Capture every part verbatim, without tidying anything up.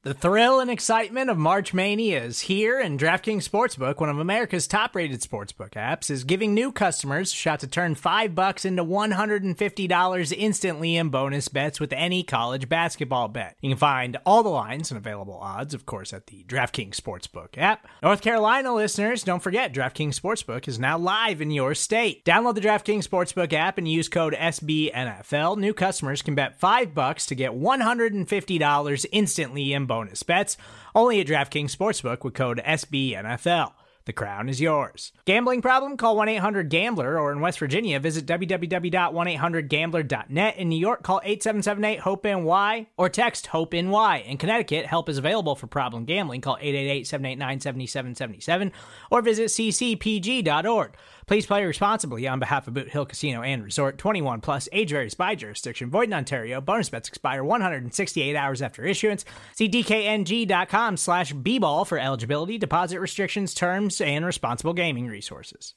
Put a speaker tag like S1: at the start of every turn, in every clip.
S1: The thrill and excitement of March Mania is here, and DraftKings Sportsbook, one of America's top-rated sportsbook apps, is giving new customers a shot to turn five bucks into one hundred fifty dollars instantly in bonus bets with any college basketball bet. You can find all the lines and available odds, of course, at the DraftKings Sportsbook app. North Carolina listeners, don't forget, DraftKings Sportsbook is now live in your state. Download the DraftKings Sportsbook app and use code S B N F L. New customers can bet five bucks to get one hundred fifty dollars instantly in bonus bets, only at DraftKings Sportsbook with code S B N F L. The crown is yours. Gambling problem? Call one eight hundred gambler, or in West Virginia, visit w w w dot one eight hundred gambler dot net. In New York, call eight seven seven eight hope N Y or text HOPE-NY. In Connecticut, help is available for problem gambling. Call eight eight eight, seven eight nine, seven seven seven seven or visit c c p g dot org. Please play responsibly on behalf of Boot Hill Casino and Resort. twenty-one plus, age varies by jurisdiction. Void in Ontario. Bonus bets expire one hundred sixty-eight hours after issuance. See d k n g dot com slash b ball for eligibility, deposit restrictions, terms, and responsible gaming resources.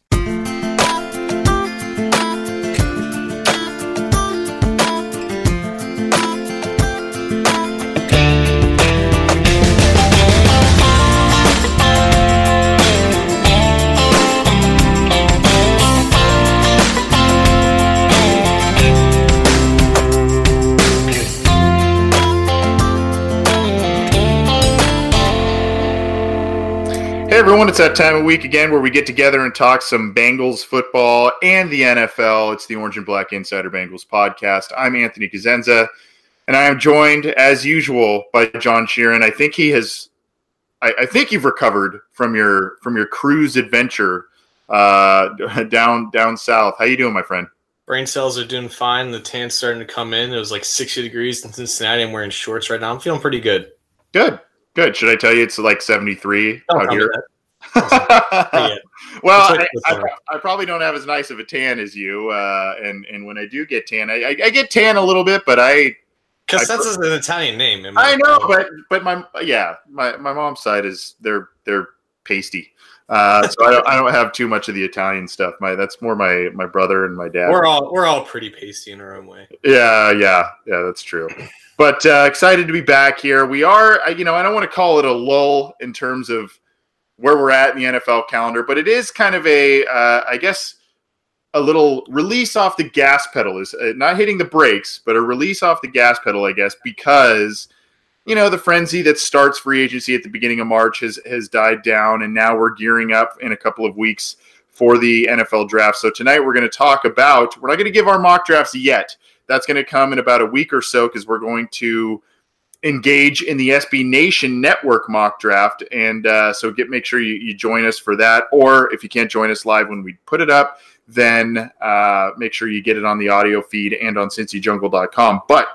S2: Hey everyone, it's that time of week again where we get together and talk some Bengals football and the N F L. It's the Orange and Black Insider Bengals podcast. I'm Anthony Cosenza, and I am joined, as usual, by John Sheeran. I think he has, I, I think you've recovered from your from your cruise adventure uh, down down south. How you doing, my friend?
S3: Brain cells are doing fine. The tan's starting to come in. It was like sixty degrees in Cincinnati. I'm wearing shorts right now. I'm feeling pretty good.
S2: Good. Good. Should I tell you it's like seventy-three
S3: Don't
S2: out here?
S3: yeah.
S2: Well, I, I, I probably don't have as nice of a tan as you, uh, and and when I do get tan, I, I, I get tan a little bit, but I
S3: because that's an Italian name.
S2: I know, but but my yeah, my, my mom's side is they're they're pasty, uh, so I don't I don't have too much of the Italian stuff. My that's more my my brother and my dad.
S3: We're all we're all pretty pasty in our own way.
S2: Yeah, yeah, yeah, that's true. But uh, excited to be back here. We are, you know, I don't want to call it a lull in terms of where we're at in the N F L calendar, but it is kind of a, uh, I guess, a little release off the gas pedal. Is uh, not hitting the brakes, but a release off the gas pedal, I guess, because, you know, the frenzy that starts free agency at the beginning of March has, has died down, and now we're gearing up in a couple of weeks for the N F L draft. So tonight we're going to talk about, we're not going to give our mock drafts yet. That's going to come in about a week or so because we're going to engage in the S B Nation Network mock draft. And uh, so get make sure you, you join us for that. Or if you can't join us live when we put it up, then uh, make sure you get it on the audio feed and on cincy jungle dot com. But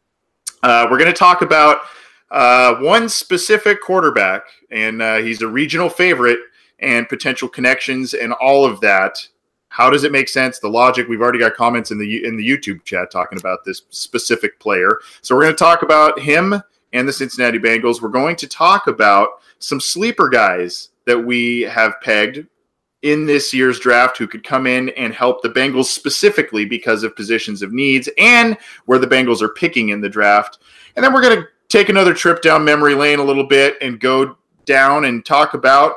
S2: uh, we're going to talk about uh, one specific quarterback, and uh, he's a regional favorite and potential connections and all of that. How does it make sense? The logic. We've already got comments in the in the YouTube chat talking about this specific player. So we're going to talk about him and the Cincinnati Bengals. We're going to talk about some sleeper guys that we have pegged in this year's draft who could come in and help the Bengals specifically because of positions of needs and where the Bengals are picking in the draft. And then we're going to take another trip down memory lane a little bit and go down and talk about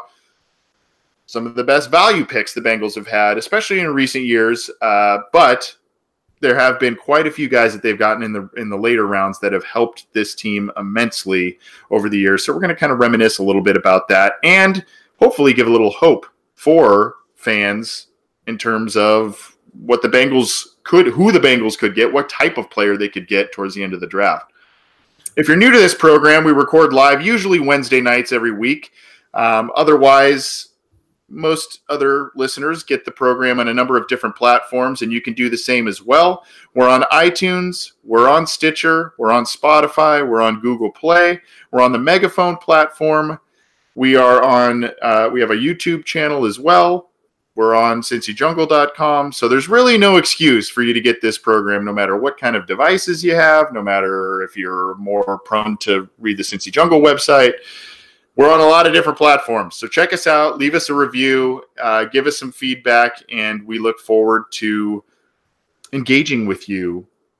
S2: some of the best value picks the Bengals have had, especially in recent years. Uh, but there have been quite a few guys that they've gotten in the in the later rounds that have helped this team immensely over the years. So we're going to kind of reminisce a little bit about that and hopefully give a little hope for fans in terms of what the Bengals could, who the Bengals could get, what type of player they could get towards the end of the draft. If you're new to this program, we record live usually Wednesday nights every week. Um, otherwise, most other listeners get the program on a number of different platforms, and you can do the same as well. We're on iTunes, we're on Stitcher, we're on Spotify, we're on Google Play, we're on the Megaphone platform. We are on, uh, we have a YouTube channel as well. We're on cincy jungle dot com. So there's really no excuse for you to get this program, no matter what kind of devices you have, no matter if you're more prone to read the Cincy Jungle website. We're on a lot of different platforms, so check us out, leave us a review, uh, give us some feedback, and we look forward to engaging with you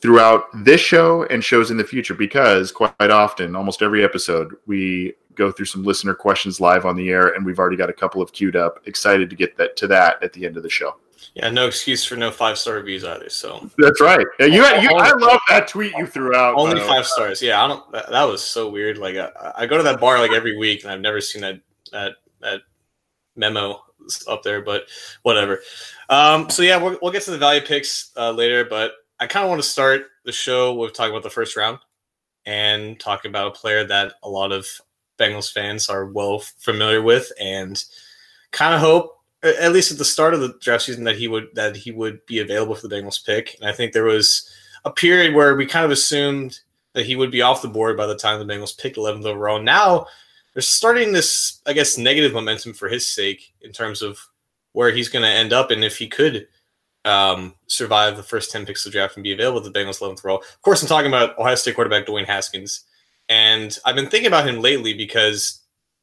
S2: throughout this show and shows in the future, because quite often, almost every episode, we go through some listener questions live on the air, and we've already got a couple of queued up. Excited to get that to that at the end of the show.
S3: Yeah, no excuse for no five-star reviews either. So
S2: that's right. Yeah, you, you I love that tweet you threw out.
S3: Only five stars. Yeah, I don't. That, that was so weird. Like I, I go to that bar like every week, and I've never seen that that that memo up there. But whatever. Um, so yeah, we'll, we'll get to the value picks uh, later. But I kind of want to start the show with talking about the first round and talk about a player that a lot of Bengals fans are well familiar with, and kind of hope, at least at the start of the draft season, that he would that he would be available for the Bengals pick. And I think there was a period where we kind of assumed that he would be off the board by the time the Bengals picked eleventh overall. Now they're starting this, I guess, negative momentum for his sake in terms of where he's going to end up and if he could um, survive the first ten picks of the draft and be available at the Bengals eleventh overall. Of course, I'm talking about Ohio State quarterback Dwayne Haskins. And I've been thinking about him lately because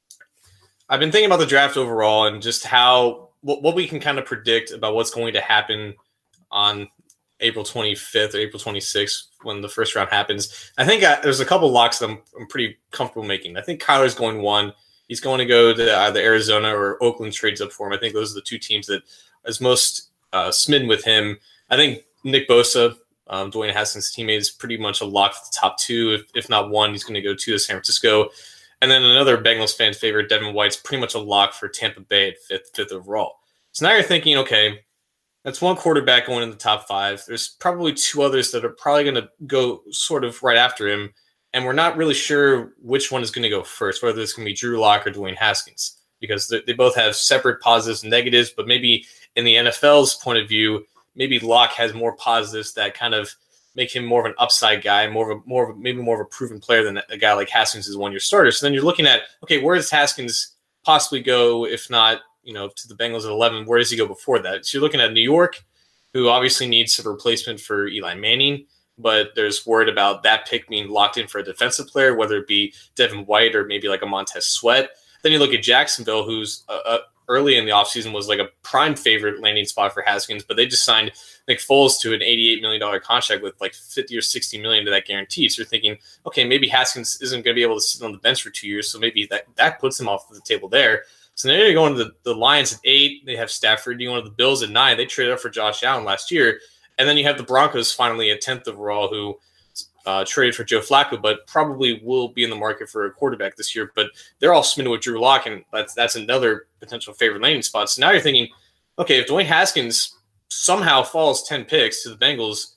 S3: I've been thinking about the draft overall and just how what, what we can kind of predict about what's going to happen on April twenty-fifth or April twenty-sixth when the first round happens. I think I, there's a couple locks that I'm, I'm pretty comfortable making. I think Kyler's going one. He's going to go to either Arizona or Oakland trades up for him. I think those are the two teams that is most uh, smitten with him. I think Nick Bosa, Um, Dwayne Haskins' teammate, is pretty much a lock for the top two. If, if not one, he's going to go to San Francisco. And then another Bengals fan favorite, Devin White's pretty much a lock for Tampa Bay at fifth, fifth overall. So now you're thinking, okay, that's one quarterback going in the top five. There's probably two others that are probably going to go sort of right after him. And we're not really sure which one is going to go first, whether it's going to be Drew Lock or Dwayne Haskins, because they, they both have separate positives and negatives. But maybe in the N F L's point of view, maybe Locke has more positives that kind of make him more of an upside guy, more of a more of a, maybe more of a proven player than a guy like Haskins is one year starter. So then you're looking at, okay, where does Haskins possibly go? If not, you know, to the Bengals at eleven, where does he go before that? So you're looking at New York, who obviously needs a replacement for Eli Manning, but there's word about that pick being locked in for a defensive player, whether it be Devin White or maybe like a Montez Sweat. Then you look at Jacksonville, who's a, a early in the offseason was like a prime favorite landing spot for Haskins, but they just signed Nick Foles to an eighty-eight million dollars contract with like fifty or sixty million dollars to that guarantee. So you're thinking, okay, maybe Haskins isn't going to be able to sit on the bench for two years. So maybe that, that puts him off the table there. So now you're going to the, the Lions at eight. They have Stafford. You go to the Bills at nine. They traded up for Josh Allen last year. And then you have the Broncos finally at tenth overall, who uh, traded for Joe Flacco, but probably will be in the market for a quarterback this year. But they're all smitten with Drew Lock, and that's that's another potential favorite landing spot. So now you're thinking, okay, if Dwayne Haskins somehow falls ten picks to the Bengals,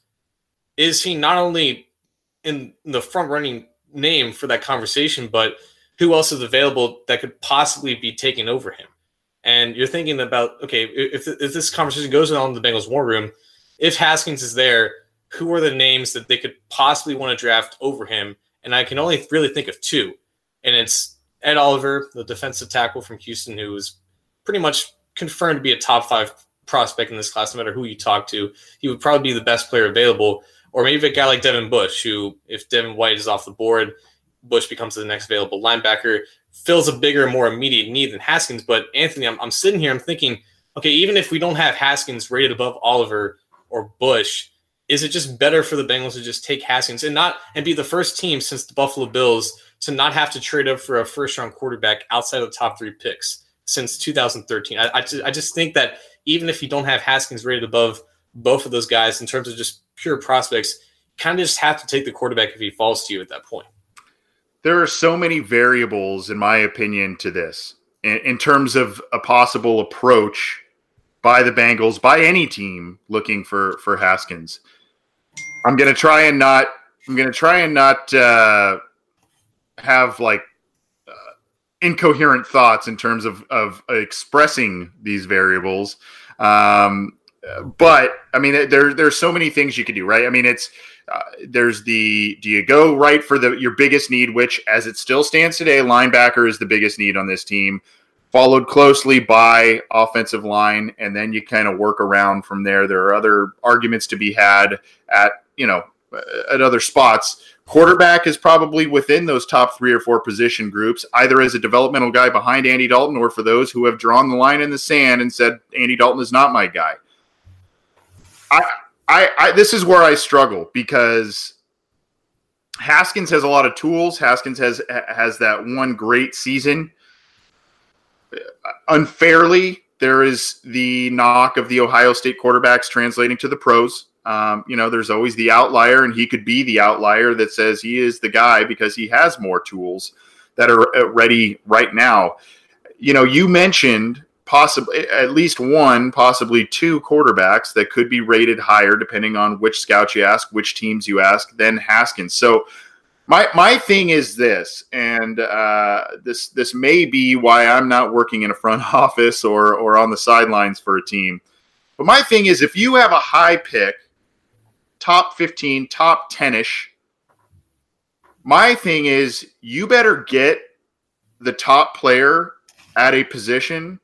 S3: is he not only in the front running name for that conversation, but who else is available that could possibly be taking over him? And you're thinking about, okay, if, if this conversation goes on in the Bengals war room, if Haskins is there, who are the names that they could possibly want to draft over him? And I can only really think of two. And it's Ed Oliver, the defensive tackle from Houston, who is pretty much confirmed to be a top five prospect in this class, no matter who you talk to. He would probably be the best player available. Or maybe a guy like Devin Bush, who, if Devin White is off the board, Bush becomes the next available linebacker, fills a bigger, more immediate need than Haskins. But Anthony, I'm, I'm sitting here, I'm thinking, okay, even if we don't have Haskins rated above Oliver or Bush, is it just better for the Bengals to just take Haskins and not and be the first team since the Buffalo Bills to not have to trade up for a first-round quarterback outside of the top three picks since two thousand thirteen? I, I, just, I just think that even if you don't have Haskins rated above both of those guys in terms of just pure prospects, you kind of just have to take the quarterback if he falls to you at that point.
S2: There are so many variables, in my opinion, to this in, in terms of a possible approach by the Bengals, by any team looking for, for Haskins. I'm going to try and not, I'm going to try and not uh, have like uh, incoherent thoughts in terms of, of expressing these variables. Um, but I mean, there, there's so many things you could do, right? I mean, it's, uh, there's the, do you go right for the, your biggest need, which as it still stands today, linebacker is the biggest need on this team, followed closely by offensive line. And then you kind of work around from there. There are other arguments to be had at, you know, at other spots. Quarterback is probably within those top three or four position groups, either as a developmental guy behind Andy Dalton or for those who have drawn the line in the sand and said, Andy Dalton is not my guy. I, I, I this is where I struggle because Haskins has a lot of tools. Haskins has has that one great season. Unfairly, there is the knock of the Ohio State quarterbacks translating to the pros. Um, you know, there's always the outlier, and he could be the outlier that says he is the guy because he has more tools that are ready right now. You know, you mentioned possibly at least one, possibly two quarterbacks that could be rated higher depending on which scouts you ask, which teams you ask, than Haskins. So my my thing is this, and uh, this this may be why I'm not working in a front office or or on the sidelines for a team. But my thing is, if you have a high pick, top fifteen, top ten-ish, my thing is you better get the top player at a position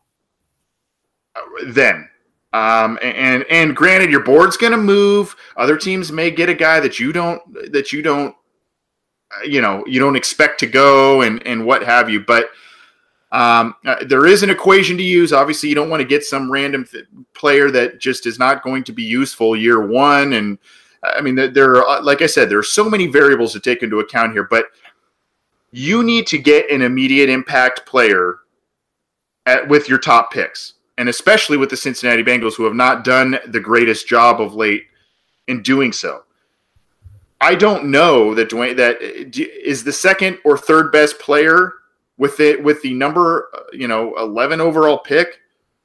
S2: then. Um, and and granted, your board's going to move. Other teams may get a guy that you don't that you don't you know you don't expect to go and and what have you. But um, uh, there is an equation to use. Obviously, you don't want to get some random th- player that just is not going to be useful year one. And I mean, there are, like I said, there are so many variables to take into account here. But you need to get an immediate impact player at, with your top picks. And especially with the Cincinnati Bengals, who have not done the greatest job of late in doing so. I don't know that Dwayne that is the second or third best player with it with the number, you know, eleven overall pick.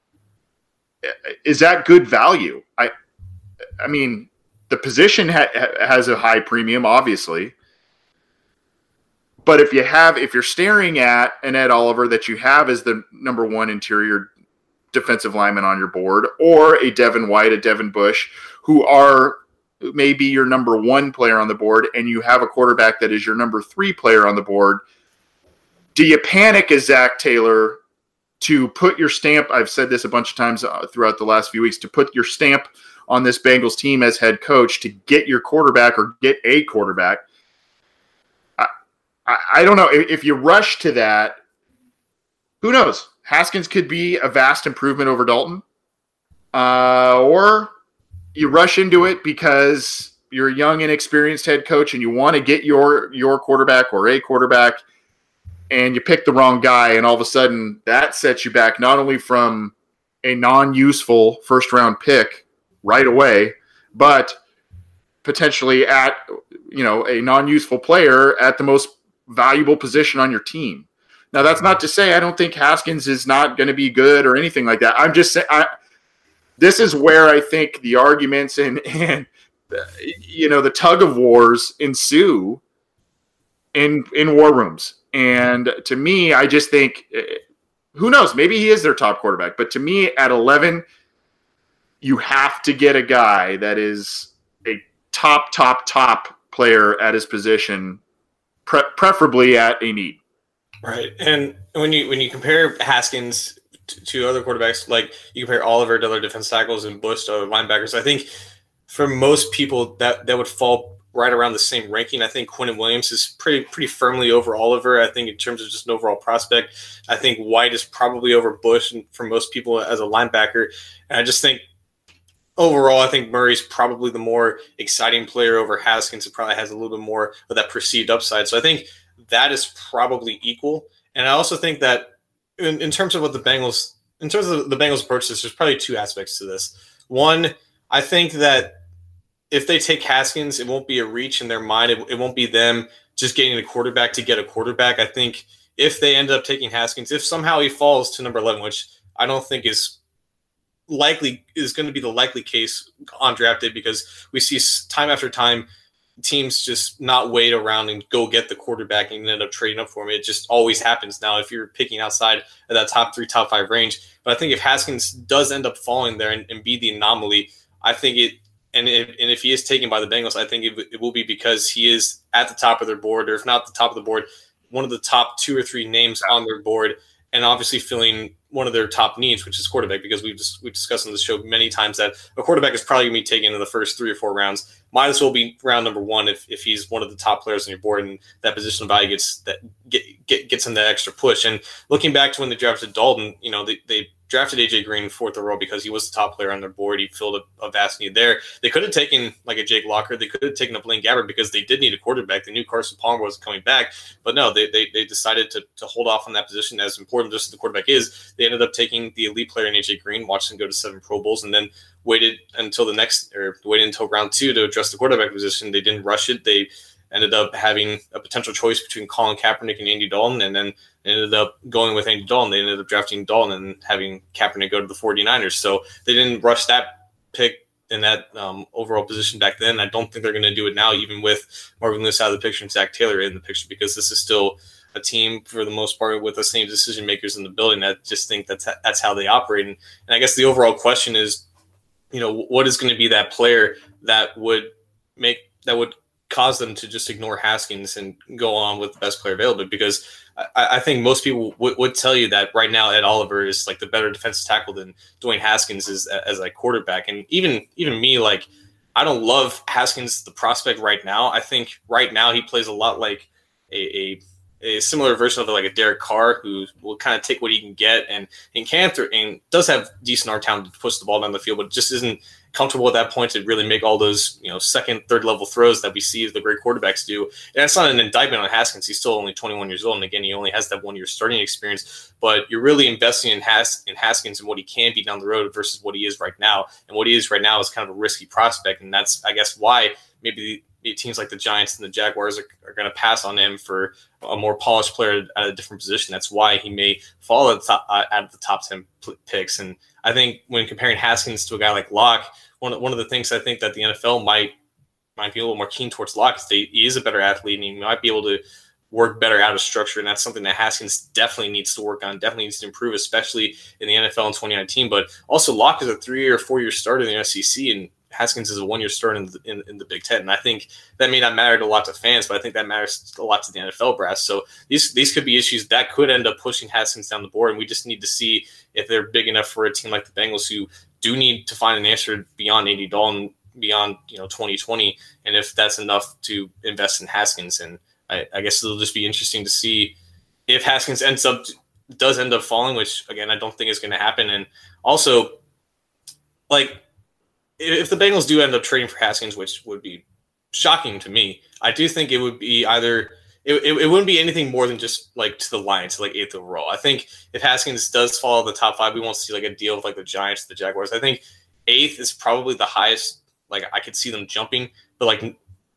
S2: Is that good value? I, I mean, the position ha- has a high premium, obviously. But if you have, if you're staring at an Ed Oliver that you have as the number one interior defensive lineman on your board, or a Devin White, a Devin Bush, who are maybe your number one player on the board, and you have a quarterback that is your number three player on the board, do you panic as Zach Taylor to put your stamp? I've said this a bunch of times throughout the last few weeks, to put your stamp on this Bengals team as head coach to get your quarterback or get a quarterback. I, I, I don't know. If, if you rush to that, who knows? Haskins could be a vast improvement over Dalton. Uh, or you rush into it because you're a young, inexperienced head coach and you want to get your, your quarterback or a quarterback, and you pick the wrong guy, and all of a sudden that sets you back not only from a non-useful first-round pick right away, but potentially at, you know, a non-useful player at the most valuable position on your team. Now, that's not to say I don't think Haskins is not going to be good or anything like that. I'm just saying I, this is where I think the arguments and, and you know, the tug of wars ensue in in war rooms. And to me, I just think, who knows, maybe he is their top quarterback. But to me, at eleven, you have to get a guy that is a top, top, top player at his position, pre- preferably at a need.
S3: Right, and when you when you compare Haskins to, to other quarterbacks, like you compare Oliver to other defense tackles and Bush to other linebackers, I think for most people that, that would fall right around the same ranking. I think Quinnen Williams is pretty pretty firmly over Oliver. I think in terms of just an overall prospect, I think White is probably over Bush and for most people as a linebacker. And I just think overall, I think Murray's probably the more exciting player over Haskins. It probably has a little bit more of that perceived upside. So I think that is probably equal. And I also think that in, in terms of what the Bengals, in terms of the Bengals approach, there's probably two aspects to this. One, I think that if they take Haskins, it won't be a reach in their mind. It, it won't be them just getting a quarterback to get a quarterback. I think if they end up taking Haskins, if somehow he falls to number eleven, which I don't think is likely, is going to be the likely case on draft day, because we see time after time teams just not wait around and go get the quarterback and end up trading up for him. It just always happens now if you're picking outside of that top three, top five range. But I think if Haskins does end up falling there and, and be the anomaly, I think it, and if, and if he is taken by the Bengals, I think it, it will be because he is at the top of their board, or if not the top of the board, one of the top two or three names on their board, and obviously filling one of their top needs, which is quarterback, because we've just, we've discussed on the show many times that a quarterback is probably going to be taken in the first three or four rounds. might as well be round number one if, if he's one of the top players on your board, and that positional value gets that get, get gets him that extra push. And looking back to when they drafted Dalton, you know, they, they drafted A J Green fourth overall because he was the top player on their board. He filled a, a vast need there. They could have taken like a Jake Locker. They could have taken a Blaine Gabbert because they did need a quarterback. They knew Carson Palmer wasn't coming back, but no, they they, they decided to, to hold off on that position. As important just as the quarterback is, they ended up taking the elite player in A J Green, watched him go to seven Pro Bowls, and then waited until the next or waited until round two to address the quarterback position. They didn't rush it. They ended up having a potential choice between Colin Kaepernick and Andy Dalton, and then ended up going with Andy Dalton. They ended up drafting Dalton and having Kaepernick go to the 49ers. So they didn't rush that pick in that um, overall position back then. I don't think they're going to do it now, even with Marvin Lewis out of the picture and Zach Taylor in the picture, because this is still a team for the most part with the same decision makers in the building. I just think that's that's how they operate. And, and I guess the overall question is, you know, what is going to be that player that would make that would cause them to just ignore Haskins and go on with the best player available? Because I, I think most people w- would tell you that right now Ed Oliver is like the better defensive tackle than Dwayne Haskins is as a quarterback. And even even me, like, I don't love Haskins, the prospect right now. I think right now he plays a lot like a, a, a similar version of like a Derek Carr, who will kind of take what he can get and, and can th- and does have decent arm talent to push the ball down the field, but just isn't comfortable at that point to really make all those, you know, second, third level throws that we see the great quarterbacks do. And that's not an indictment on Haskins. He's still only twenty-one years old. And again, he only has that one year starting experience, but you're really investing in, Has- in Haskins and what he can be down the road versus what he is right now. And what he is right now is kind of a risky prospect. And that's, I guess, why maybe the teams like the Giants and the Jaguars are, are going to pass on him for a more polished player at a different position. That's why he may fall at the top, uh, out of the top ten picks. And I think when comparing Haskins to a guy like Locke, one of, one of the things I think that the N F L might might be a little more keen towards Locke is they, he is a better athlete and he might be able to work better out of structure. And that's something that Haskins definitely needs to work on, definitely needs to improve, especially in the N F L in twenty nineteen. But also Locke is a three or four year starter in the S E C, and Haskins is a one year starter in the, in, in the Big Ten. And I think that may not matter to a lot to fans, but I think that matters a lot to the N F L brass. So these these could be issues that could end up pushing Haskins down the board. And we just need to see if they're big enough for a team like the Bengals, who do need to find an answer beyond Andy Dalton, beyond, you know, twenty twenty, and if that's enough to invest in Haskins. And I, I guess it'll just be interesting to see if Haskins ends up does end up falling, which again I don't think is going to happen. And also, like, if the Bengals do end up trading for Haskins, which would be shocking to me, I do think it would be either it, it, it wouldn't be anything more than just like to the Lions, like eighth overall. I think if Haskins does fall in the top five, we won't see like a deal with like the Giants, the Jaguars. I think eighth is probably the highest. Like, I could see them jumping, but like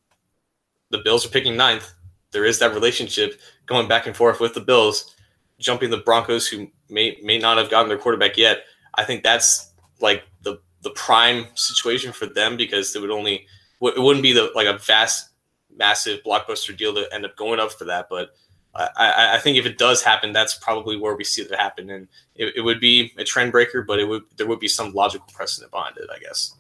S3: the Bills are picking ninth. There is that relationship going back and forth with the Bills, jumping the Broncos, who may may not have gotten their quarterback yet. I think that's like the the prime situation for them, because it would only it wouldn't be the like a vast, massive blockbuster deal to end up going up for that. But I, I, I think if it does happen, that's probably where we see it happen, and it, it would be a trend breaker, but it would there would be some logical precedent behind it, I guess.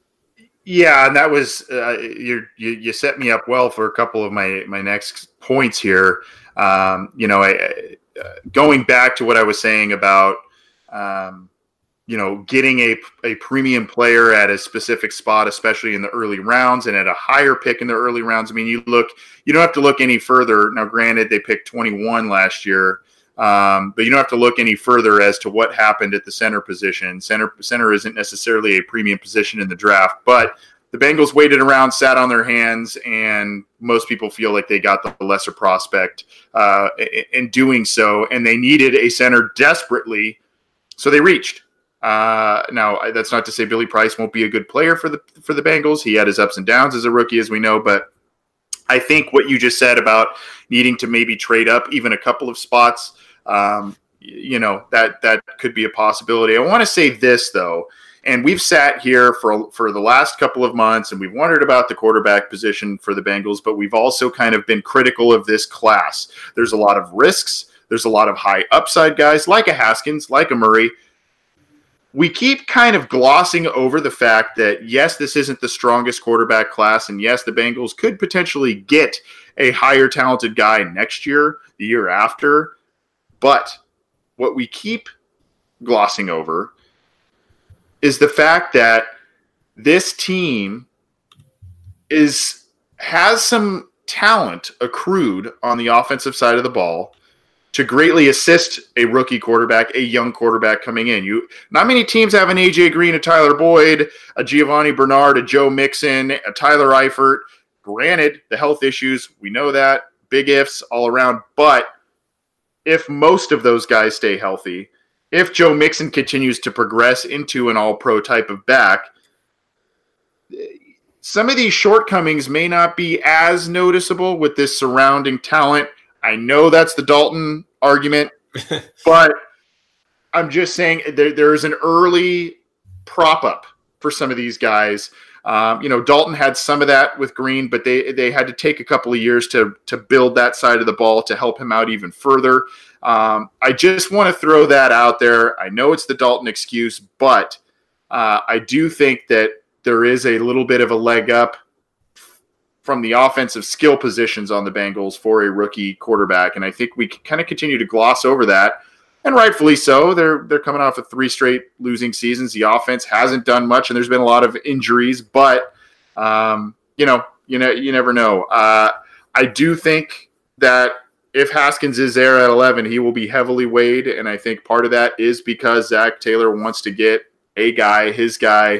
S2: Yeah, and that was uh, you. You set me up well for a couple of my my next points here. Um, you know, I, uh, going back to what I was saying about. Um, you know, getting a, a premium player at a specific spot, especially in the early rounds and at a higher pick in the early rounds. I mean, you look, you don't have to look any further. Now, granted, they picked twenty-one last year, um, but you don't have to look any further as to what happened at the center position. Center center isn't necessarily a premium position in the draft, but the Bengals waited around, sat on their hands, and most people feel like they got the lesser prospect uh, in doing so, and they needed a center desperately, so they reached. Uh, now, that's not to say Billy Price won't be a good player for the for the Bengals. He had his ups and downs as a rookie, as we know. But I think what you just said about needing to maybe trade up even a couple of spots, um, you know, that that could be a possibility. I want to say this, though, and we've sat here for, for the last couple of months, and we've wondered about the quarterback position for the Bengals, but we've also kind of been critical of this class. There's a lot of risks. There's a lot of high upside guys like a Haskins, like a Murray. We keep kind of glossing over the fact that, yes, this isn't the strongest quarterback class, and yes, the Bengals could potentially get a higher talented guy next year, the year after. But what we keep glossing over is the fact that this team is has some talent accrued on the offensive side of the ball to greatly assist a rookie quarterback, a young quarterback coming in. You not many teams have an A J Green, a Tyler Boyd, a Giovanni Bernard, a Joe Mixon, a Tyler Eifert. Granted, the health issues, we know that. Big ifs all around. But if most of those guys stay healthy, if Joe Mixon continues to progress into an all-pro type of back, some of these shortcomings may not be as noticeable with this surrounding talent. I know that's the Dalton argument, but I'm just saying there, there's an early prop up for some of these guys. Um, you know, Dalton had some of that with Green, but they they had to take a couple of years to to build that side of the ball to help him out even further. Um, I just want to throw that out there. I know it's the Dalton excuse, but uh, I do think that there is a little bit of a leg up from the offensive skill positions on the Bengals for a rookie quarterback. And I think we kind of continue to gloss over that. And rightfully so. They're they're coming off of three straight losing seasons. The offense hasn't done much, and there's been a lot of injuries. But, um, you know, you know, you never know. Uh, I do think that if Haskins is there at eleven, he will be heavily weighed. And I think part of that is because Zach Taylor wants to get a guy, his guy.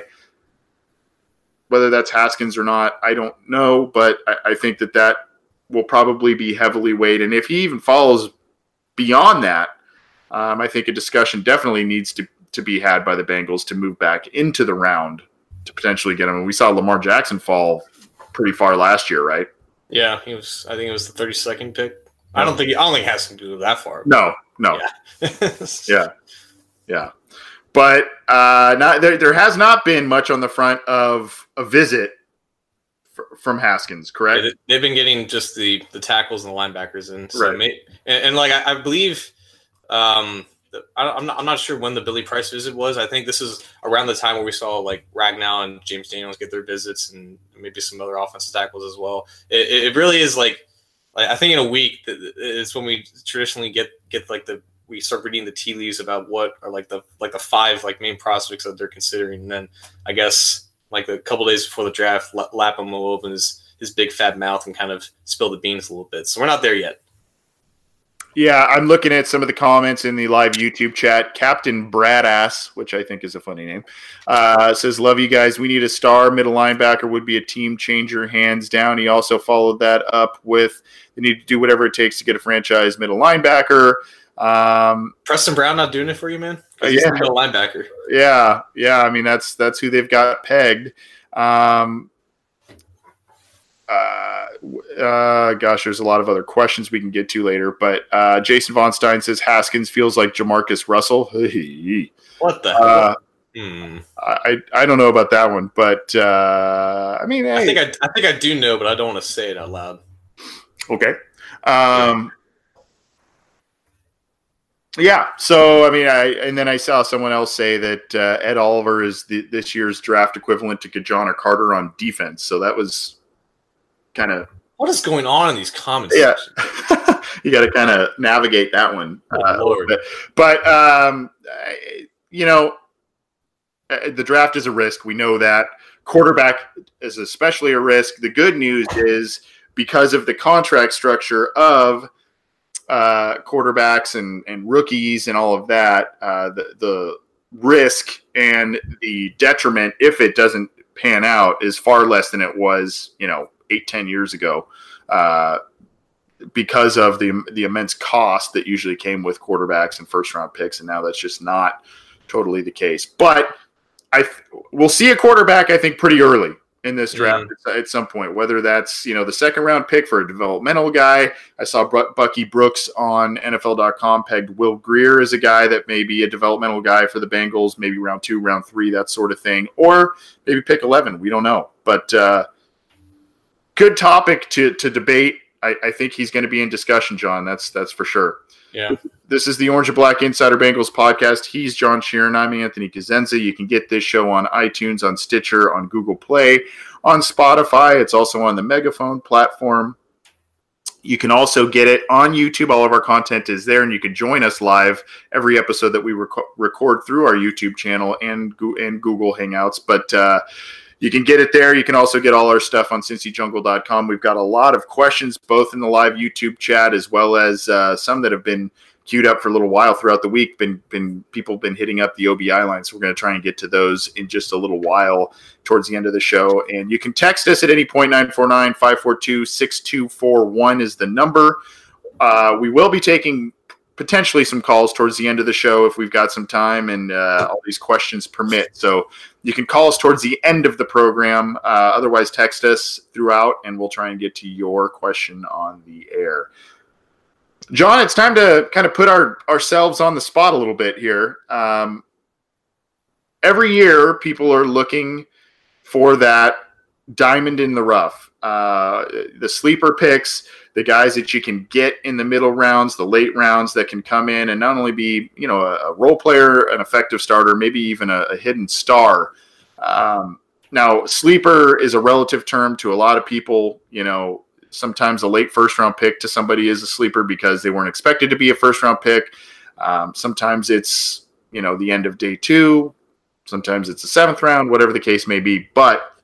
S2: Whether that's Haskins or not, I don't know, but I, I think that that will probably be heavily weighed. And if he even falls beyond that, um, I think a discussion definitely needs to, to be had by the Bengals to move back into the round to potentially get him. And we saw Lamar Jackson fall pretty far last year, right?
S3: Yeah, he was. I think it was the thirty-second pick. I don't think I don't think Haskins can go that far.
S2: No, no,
S3: yeah,
S2: yeah. yeah. But uh, not, there, there has not been much on the front of a visit f- from Haskins, correct?
S3: Yeah, they've been getting just the, the tackles and the linebackers, and so
S2: right.
S3: may, and, and like I, I believe, um, I, I'm not I'm not sure when the Billy Price visit was. I think this is around the time where we saw like Ragnow and James Daniels get their visits, and maybe some other offensive tackles as well. It, it really is like, like I think in a week it's when we traditionally get get like the. we start reading the tea leaves about what are like the like the five like main prospects that they're considering, and then I guess like a couple days before the draft, Lapham will open his his big fat mouth and kind of spill the beans a little bit. So we're not there yet.
S2: Yeah, I'm looking at some of the comments in the live YouTube chat. Captain Bradass, which I think is a funny name, uh, says, "Love you guys. We need a star middle linebacker. Would be a team changer, hands down." He also followed that up with, "They need to do whatever it takes to get a franchise middle linebacker." Um,
S3: Preston Brown not doing it for you, man?
S2: Yeah,
S3: he's a middle linebacker.
S2: Yeah, yeah. I mean, that's that's who they've got pegged. Um, uh, uh, gosh, there's a lot of other questions we can get to later. But uh, Jason Von Stein says Haskins feels like Jamarcus Russell.
S3: What the
S2: uh,
S3: hell? Hmm.
S2: I I don't know about that one, but uh, I mean, hey.
S3: I think I I think I do know, but I don't want to say it out loud.
S2: Okay. Um, Yeah, so I mean, I and then I saw someone else say that uh, Ed Oliver is the, this year's draft equivalent to Kajana or Carter on defense. So that was kind of
S3: what is going on in these comments.
S2: Yeah, you got to kind of navigate that one.
S3: Oh,
S2: uh,
S3: Lord.
S2: But, but um, you know, the draft is a risk. We know that. Quarterback is especially a risk. The good news is because of the contract structure of uh, quarterbacks and, and rookies and all of that, uh, the, the risk and the detriment, if it doesn't pan out, is far less than it was, you know, eight, ten years ago, uh, because of the the immense cost that usually came with quarterbacks and first round picks. And now that's just not totally the case. But I we'll see a quarterback, I think, pretty early in this draft mm-hmm. at some point, whether that's, you know, the second round pick for a developmental guy. I saw Bucky Brooks on N F L dot com pegged Will Grier as a guy that may be a developmental guy for the Bengals, maybe round two, round three, that sort of thing, or maybe pick eleven. We don't know, but uh, good topic to, to debate. I, I think he's going to be in discussion, John. That's, that's for sure.
S3: Yeah.
S2: This is the Orange and Black Insider Bengals podcast. He's John Sheeran. I'm Anthony Cosenza. You can get this show on iTunes, on Stitcher, on Google Play, on Spotify. It's also on the Megaphone platform. You can also get it on YouTube. All of our content is there, and you can join us live every episode that we rec- record through our YouTube channel and, and Google Hangouts. But uh, you can get it there. You can also get all our stuff on cincy jungle dot com. We've got a lot of questions, both in the live YouTube chat as well as uh, some that have been queued up for a little while throughout the week. Been been people been hitting up the O B I line, so we're going to try and get to those in just a little while towards the end of the show. And you can text us at any point. Nine four nine, five four two, six two four one is the number. Uh, we will be taking potentially some calls towards the end of the show if we've got some time and uh, all these questions permit. So you can call us towards the end of the program. Uh, otherwise, text us throughout, and we'll try and get to your question on the air. John, it's time to kind of put our ourselves on the spot a little bit here. Um, every year, people are looking for that diamond in the rough, uh, the sleeper picks, the guys that you can get in the middle rounds, the late rounds that can come in and not only be, you know, a, a role player, an effective starter, maybe even a, a hidden star. Um, now, sleeper is a relative term to a lot of people. You know, sometimes a late first round pick to somebody is a sleeper because they weren't expected to be a first round pick. Um, sometimes it's, you know, the end of day two. Sometimes it's the seventh round, whatever the case may be. But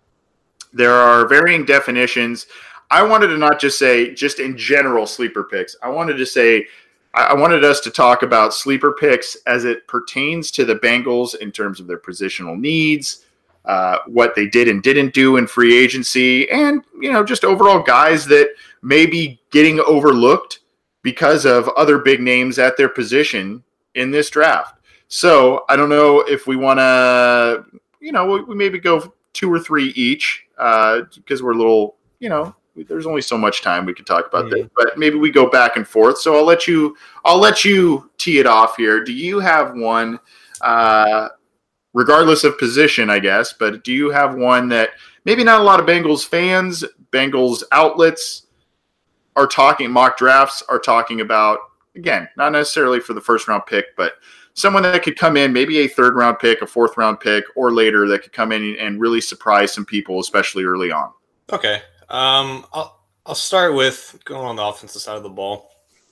S2: there are varying definitions. I wanted to not just say just in general sleeper picks. I wanted to say I wanted us to talk about sleeper picks as it pertains to the Bengals in terms of their positional needs, uh, what they did and didn't do in free agency, and, you know, just overall guys that may be getting overlooked because of other big names at their position in this draft. So I don't know if we want to, you know, we, we maybe go two or three each uh, because we're a little, you know, there's only so much time we could talk about mm-hmm. this, but maybe we go back and forth. So I'll let you, I'll let you tee it off here. Do you have one, uh, regardless of position, I guess, but do you have one that maybe not a lot of Bengals fans, Bengals outlets are talking, mock drafts are talking about, again, not necessarily for the first round pick, but someone that could come in, maybe a third round pick, a fourth round pick, or later that could come in and really surprise some people, especially early on?
S3: Okay. Um, I'll I'll start with going on the offensive side of the ball.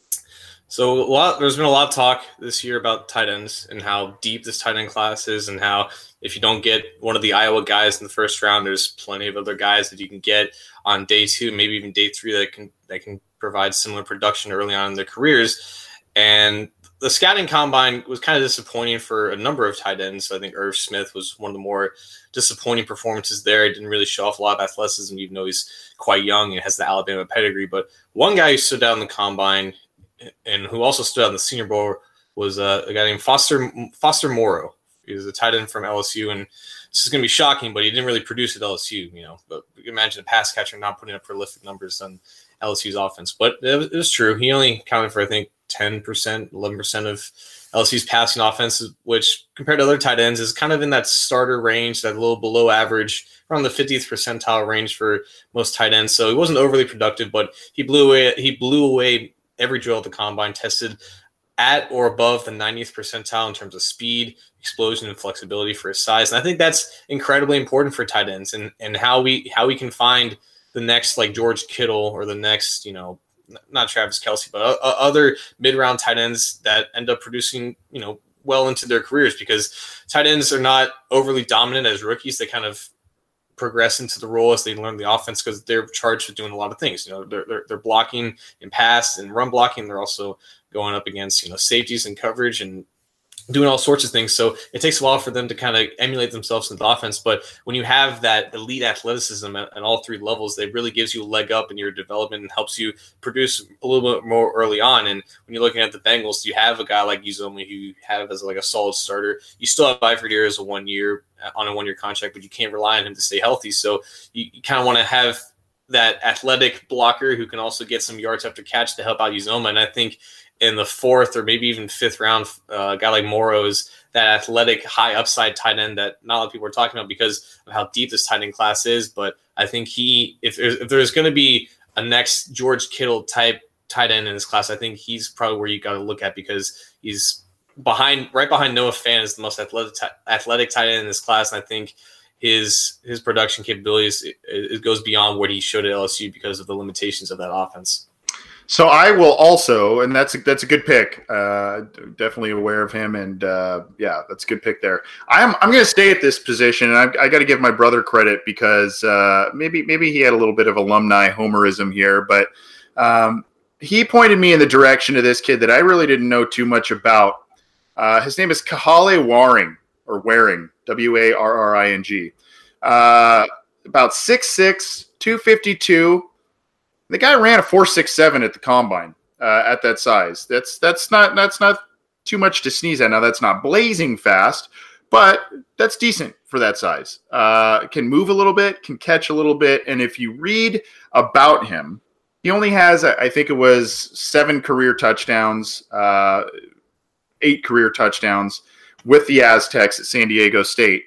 S3: So a lot, there's been a lot of talk this year about tight ends and how deep this tight end class is, and how if you don't get one of the Iowa guys in the first round, there's plenty of other guys that you can get on day two, maybe even day three that can that can provide similar production early on in their careers. And the scouting combine was kind of disappointing for a number of tight ends. I think Irv Smith was one of the more disappointing performances there. He didn't really show off a lot of athleticism, even though he's quite young and has the Alabama pedigree. But one guy who stood out in the combine and who also stood out in the Senior Bowl was uh, a guy named Foster Foster Moreau. He was a tight end from L S U, and this is going to be shocking, but he didn't really produce at L S U. You know, but you can imagine a pass catcher not putting up prolific numbers on L S U's offense. But it was, it was true. He only accounted for, I think, ten percent, eleven percent of L S U's passing offense, which compared to other tight ends is kind of in that starter range, that little below average, around the fiftieth percentile range for most tight ends. So he wasn't overly productive, but he blew away. He blew away every drill at the combine, tested at or above the ninetieth percentile in terms of speed, explosion, and flexibility for his size. And I think that's incredibly important for tight ends, and and how we how we can find the next like George Kittle or the next, you know, not Travis Kelce, but uh, other mid-round tight ends that end up producing, you know, well into their careers, because tight ends are not overly dominant as rookies. They kind of progress into the role as they learn the offense because they're charged with doing a lot of things. You know, they're, they're, they're blocking in pass and run blocking. They're also going up against, you know, safeties and coverage and doing all sorts of things. So it takes a while for them to kind of emulate themselves in the offense. But when you have that elite athleticism at, at all three levels, it really gives you a leg up in your development and helps you produce a little bit more early on. And when you're looking at the Bengals, you have a guy like Uzomah who you have as like a solid starter. You still have Eifert here as a one year on a one year contract, but you can't rely on him to stay healthy. So you, you kind of want to have that athletic blocker who can also get some yards after catch to help out Uzomah. And I think in the fourth or maybe even fifth round, uh, a guy like Morrow is that athletic, high upside tight end that not a lot of people are talking about because of how deep this tight end class is. But I think he, if, if there's going to be a next George Kittle type tight end in this class, I think he's probably where you got to look at, because he's behind, right behind Noah Fant is the most athletic, athletic tight end in this class. And I think his his production capabilities, it, it goes beyond what he showed at L S U because of the limitations of that offense.
S2: So I will also, and that's a, that's a good pick. Uh, definitely aware of him, and uh, yeah, that's a good pick there. I'm I'm going to stay at this position, and I've, I got to give my brother credit because uh, maybe maybe he had a little bit of alumni homerism here, but um, he pointed me in the direction of this kid that I really didn't know too much about. Uh, his name is Kahale Waring or Waring, W A R R I N G. Uh, about six six, two fifty-two. The guy ran a four six seven at the combine uh, at that size. That's that's not that's not too much to sneeze at. Now that's not blazing fast, but that's decent for that size. Uh, can move a little bit, can catch a little bit, and if you read about him, he only has I think it was seven career touchdowns, uh, eight career touchdowns with the Aztecs at San Diego State.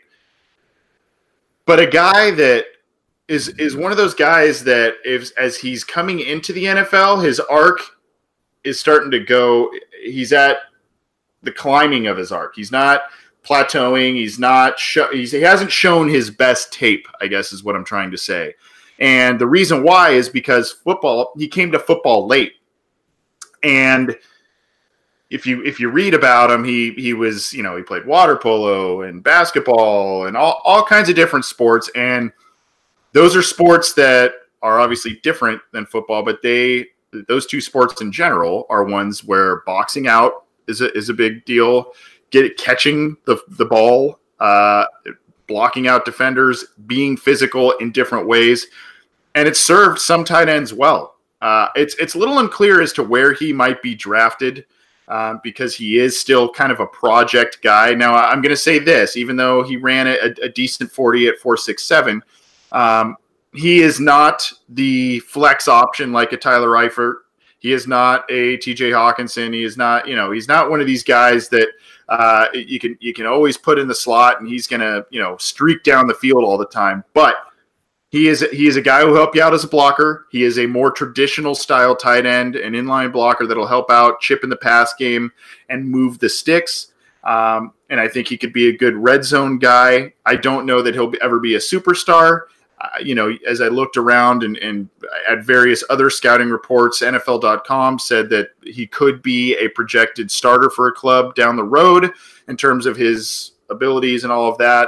S2: But a guy that is is one of those guys that if as he's coming into the N F L, his arc is starting to go. He's at the climbing of his arc. He's not plateauing. He's not. Show, he's, he hasn't shown his best tape, I guess is what I'm trying to say. And the reason why is because football. He came to football late, and if you if you read about him, he he was you know he played water polo and basketball and all all kinds of different sports. And those are sports that are obviously different than football, but they those two sports in general are ones where boxing out is a is a big deal. Get catching the the ball, uh, blocking out defenders, being physical in different ways, and it served some tight ends well. Uh, it's it's a little unclear as to where he might be drafted uh, because he is still kind of a project guy. Now I'm going to say this, even though he ran a, a decent forty at four six seven. Um, he is not the flex option like a Tyler Eifert. He is not a T J Hawkinson. He is not, you know, he's not one of these guys that uh, you can you can always put in the slot and he's gonna, you know, streak down the field all the time. But he is he is a guy who help you out as a blocker. He is a more traditional style tight end, an inline blocker that'll help out, chip in the pass game, and move the sticks. Um, and I think he could be a good red zone guy. I don't know that he'll ever be a superstar. Uh, you know, as I looked around and, and at various other scouting reports, N F L dot com said that he could be a projected starter for a club down the road in terms of his abilities and all of that.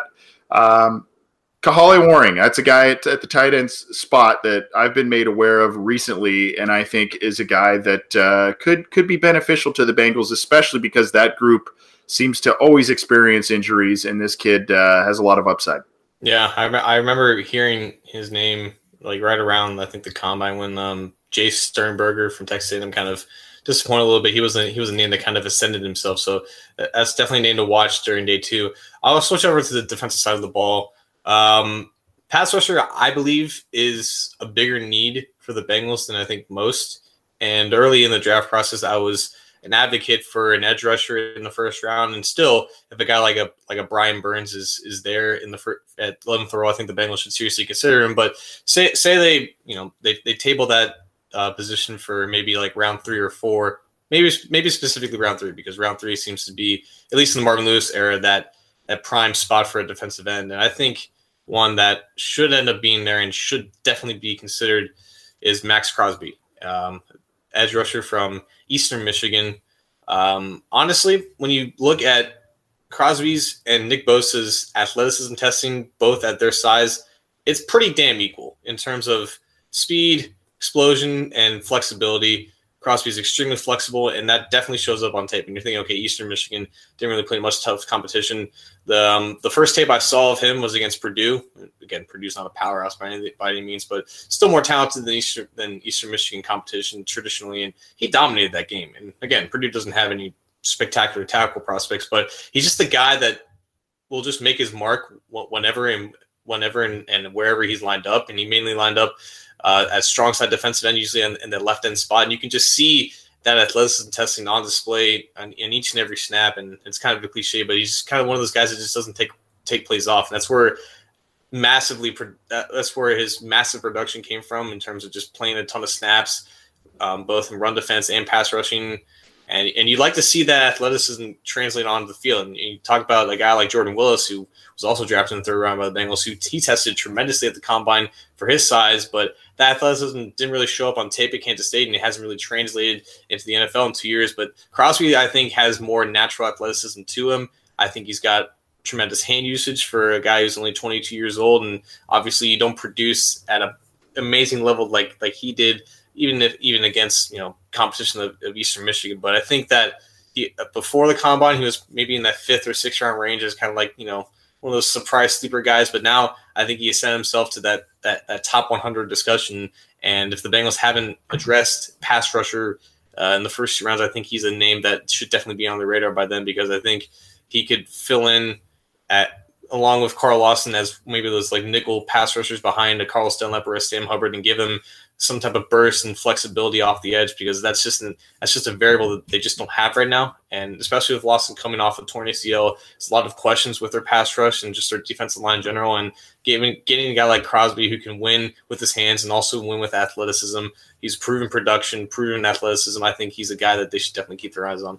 S2: Um, Kahale Waring, that's a guy at, at the tight end spot that I've been made aware of recently, and I think is a guy that uh, could could be beneficial to the Bengals, especially because that group seems to always experience injuries, and this kid uh, has a lot of upside.
S3: Yeah, I, I remember hearing his name like right around I think the combine when um, Jace Sternberger from Texas A and M kind of disappointed a little bit. He was a, he was a name that kind of ascended himself, so that's definitely a name to watch during day two. I'll switch over to the defensive side of the ball. Um, pass rusher, I believe, is a bigger need for the Bengals than I think most. And early in the draft process, I was an advocate for an edge rusher in the first round, and still, if a guy like a like a Brian Burns is is there in the first, at eleventh row, I think the Bengals should seriously consider him. But say say they you know they they table that uh, position for maybe like round three or four, maybe maybe specifically round three, because round three seems to be, at least in the Marvin Lewis era, that that prime spot for a defensive end. And I think one that should end up being there and should definitely be considered is Max Crosby, um, edge rusher from Eastern Michigan. Um, honestly, when you look at Crosby's and Nick Bosa's athleticism testing, both at their size, it's pretty damn equal in terms of speed, explosion, and flexibility. Crosby's extremely flexible, and that definitely shows up on tape. And you're thinking, okay, Eastern Michigan didn't really play much tough competition. The um, the first tape I saw of him was against Purdue. Again, Purdue's not a powerhouse by any, by any means, but still more talented than Eastern than Eastern Michigan competition traditionally, and he dominated that game. And again, Purdue doesn't have any spectacular tackle prospects, but he's just the guy that will just make his mark whenever and whenever and, and wherever he's lined up. And he mainly lined up Uh, as strong side defensive end, usually in, in the left end spot. And you can just see that athleticism testing on display in, in each and every snap. And it's kind of a cliche, but he's kind of one of those guys that just doesn't take take plays off. And that's where massively that's where his massive production came from in terms of just playing a ton of snaps, um, both in run defense and pass rushing. And and you'd like to see that athleticism translate onto the field. And you talk about a guy like Jordan Willis, who was also drafted in the third round by the Bengals, who he tested tremendously at the combine for his size, but that athleticism didn't really show up on tape at Kansas State, and it hasn't really translated into the N F L in two years. But Crosby, I think, has more natural athleticism to him. I think he's got tremendous hand usage for a guy who's only twenty-two years old, and obviously you don't produce at an amazing level like like he did, even if even against you know competition of, of Eastern Michigan. But I think that he, before the combine, he was maybe in that fifth or sixth round range as kind of like you know one of those surprise sleeper guys. But now I think he has sent himself to that that that top one hundred discussion. And if the Bengals haven't addressed pass rusher uh, in the first two rounds, I think he's a name that should definitely be on the radar by then, because I think he could fill in at along with Carl Lawson as maybe those like nickel pass rushers behind a Carlos Dunlap or a Sam Hubbard, and give him some type of burst and flexibility off the edge, because that's just an, that's just a variable that they just don't have right now. And especially with Lawson coming off a torn A C L, there's a lot of questions with their pass rush and just their defensive line in general. And getting getting a guy like Crosby who can win with his hands and also win with athleticism, he's proven production, proven athleticism. I think he's a guy that they should definitely keep their eyes on.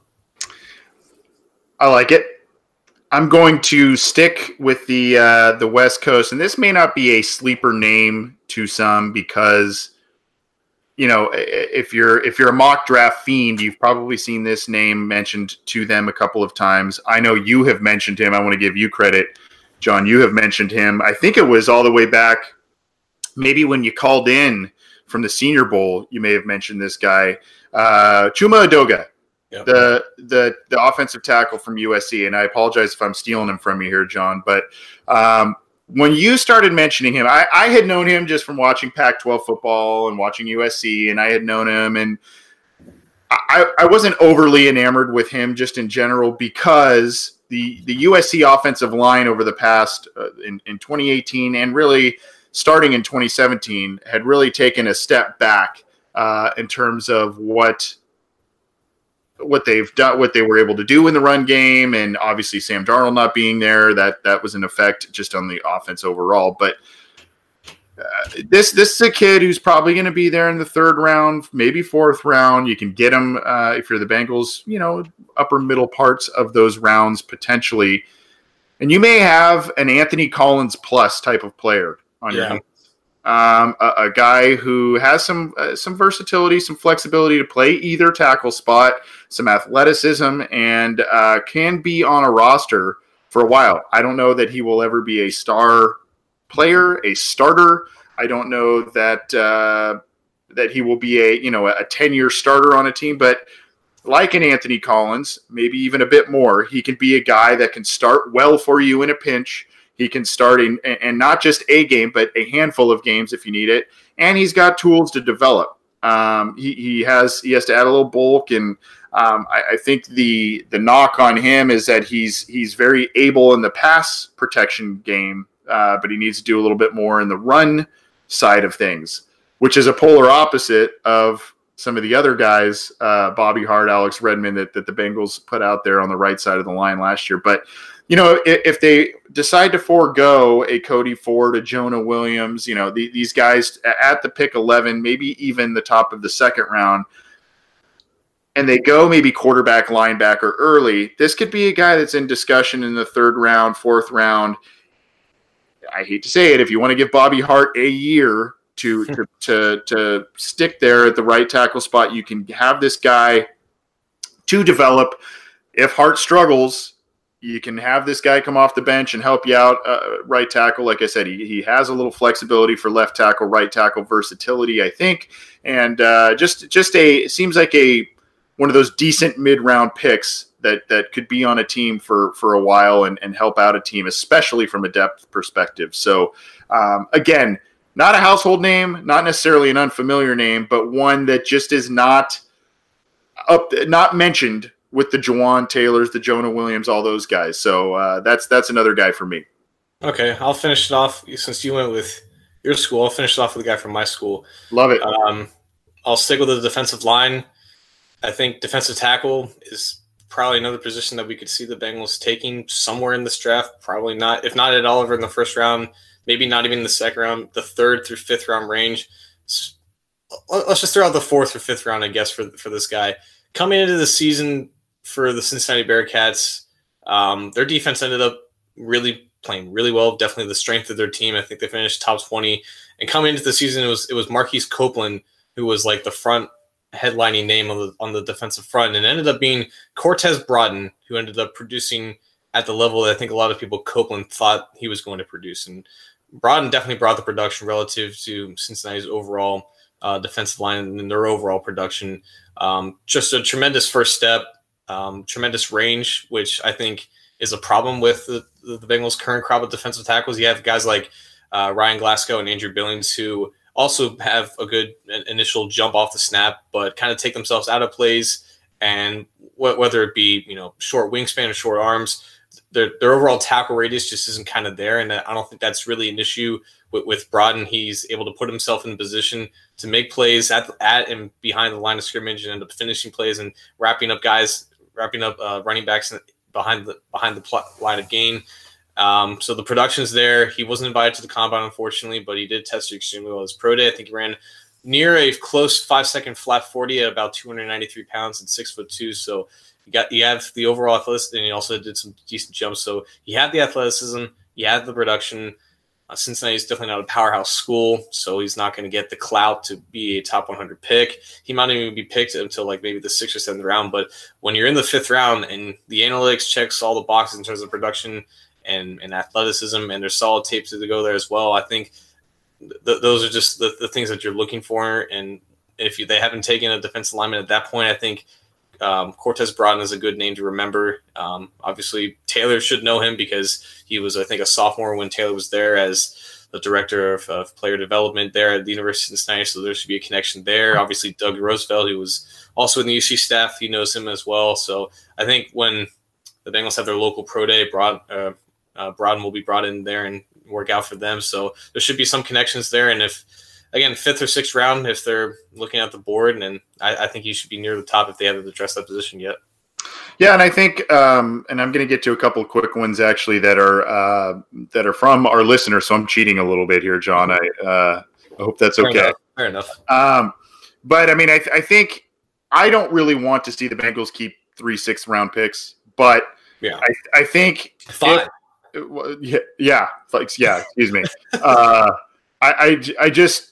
S2: I like it. I'm going to stick with the uh, the West Coast, and this may not be a sleeper name to some because, you know, if you're if you're a mock draft fiend, you've probably seen this name mentioned to them a couple of times. I know you have mentioned him. I want to give you credit, John. You have mentioned him. I think it was all the way back, maybe when you called in from the Senior Bowl. You may have mentioned this guy, uh, Chuma Edoga. Yep. The the the offensive tackle from U S C, and I apologize if I'm stealing him from you here, John. But um, when you started mentioning him, I, I had known him just from watching Pac twelve football and watching U S C, and I had known him, and I, I wasn't overly enamored with him just in general because the the U S C offensive line over the past uh, in in twenty eighteen and really starting in twenty seventeen had really taken a step back uh, in terms of what. what they've done, what they were able to do in the run game, and obviously Sam Darnold not being there, that that was an effect just on the offense overall. But uh, this this is a kid who's probably going to be there in the third round, maybe fourth round. You can get him uh, if you're the Bengals, you know, upper middle parts of those rounds potentially, and you may have an Anthony Collins plus type of player on yeah. your hands. Um, a, a guy who has some uh, some versatility, some flexibility to play either tackle spot, some athleticism, and uh, can be on a roster for a while. I don't know that he will ever be a star player, a starter. I don't know that uh, that he will be a you know a ten-year starter on a team, but like an Anthony Collins, maybe even a bit more, he can be a guy that can start well for you in a pinch. He can start in, and not just a game, but a handful of games if you need it. And he's got tools to develop. Um, he, he has he has to add a little bulk, and um, I, I think the the knock on him is that he's he's very able in the pass protection game, uh, but he needs to do a little bit more in the run side of things, which is a polar opposite of some of the other guys, uh, Bobby Hart, Alex Redmond, that, that the Bengals put out there on the right side of the line last year. But you know, if, if they decide to forego a Cody Ford, a Jonah Williams, you know, the, these guys at the pick eleven, maybe even the top of the second round, and they go maybe quarterback, linebacker early, this could be a guy that's in discussion in the third round, fourth round. I hate to say it, if you want to give Bobby Hart a year to to to, to stick there at the right tackle spot, you can have this guy to develop. If Hart struggles, you can have this guy come off the bench and help you out uh, right tackle. Like I said, he, he has a little flexibility for left tackle, right tackle versatility, I think. And uh, just just a it seems like a one of those decent mid-round picks that that could be on a team for, for a while and, and help out a team, especially from a depth perspective. So, um, again, not a household name, not necessarily an unfamiliar name, but one that just is not up, not mentioned with the Jawan Taylors, the Jonah Williams, all those guys. So uh, that's that's another guy for me.
S3: Okay, I'll finish it off. Since you went with your school, I'll finish it off with a guy from my school.
S2: Love it.
S3: Um, I'll stick with the defensive line. I think defensive tackle is probably another position that we could see the Bengals taking somewhere in this draft. Probably not, if not at all over in the first round, maybe not even the second round, the third through fifth round range. Let's just throw out the fourth or fifth round, I guess, for for this guy. coming into the season for the Cincinnati Bearcats, um, their defense ended up really playing really well. Definitely the strength of their team. I think they finished top twenty. And coming into the season, it was it was Marquise Copeland who was like the front headlining name on the on the defensive front, and it ended up being Cortez Broughton, who ended up producing at the level that I think a lot of people Copeland thought he was going to produce. And Broughton definitely brought the production relative to Cincinnati's overall uh, defensive line and their overall production. Um, just a tremendous first step, um, tremendous range, which I think is a problem with the, the, the Bengals' current crop of defensive tackles. You have guys like uh, Ryan Glasgow and Andrew Billings who also have a good initial jump off the snap, but kind of take themselves out of plays. And wh- whether it be, you know, short wingspan or short arms, their, their overall tackle radius just isn't kind of there. And I don't think that's really an issue with, with Broughton. He's able to put himself in a position to make plays at, at and behind the line of scrimmage and end up finishing plays and wrapping up guys, wrapping up uh, running backs behind the, behind the pl- line of gain. Um, so the production's there. He wasn't invited to the combine, unfortunately, but he did test extremely well as pro day. I think he ran near a close five second flat forty at about two hundred ninety-three pounds and six foot two. So you got, you have the overall athleticism, and he also did some decent jumps. So he had the athleticism, he had the production. Uh, Cincinnati is definitely not a powerhouse school, so he's not going to get the clout to be a top one hundred pick. He might not even be picked until like maybe the sixth or seventh round. But when you're in the fifth round and the analytics checks all the boxes in terms of production and, and athleticism, and there's solid tape to go there as well, I think th- those are just the, the things that you're looking for. And if you, they haven't taken a defensive lineman at that point, I think um, Cortez Broughton is a good name to remember. Um, obviously, Taylor should know him because he was, I think, a sophomore when Taylor was there as the director of, of player development there at the University of Cincinnati, so there should be a connection there. Obviously, Doug Roosevelt, who was also in the U C staff, he knows him as well. So I think when the Bengals have their local pro day, Broad, uh, uh, Broughton will be brought in there and work out for them. So there should be some connections there. And if, again, fifth or sixth round, if they're looking at the board, and I, I think he should be near the top if they haven't addressed that position yet.
S2: Yeah, and I think, um, and I'm going to get to a couple of quick ones actually that are uh, that are from our listeners. So I'm cheating a little bit here, John. I, uh, I hope that's
S3: Fair
S2: okay.
S3: Enough. Fair enough.
S2: Um, but I mean, I, th- I think I don't really want to see the Bengals keep three sixth round picks, but
S3: yeah,
S2: I, I think
S3: five.
S2: If, yeah, yeah, like, yeah. Excuse me. uh, I, I, I just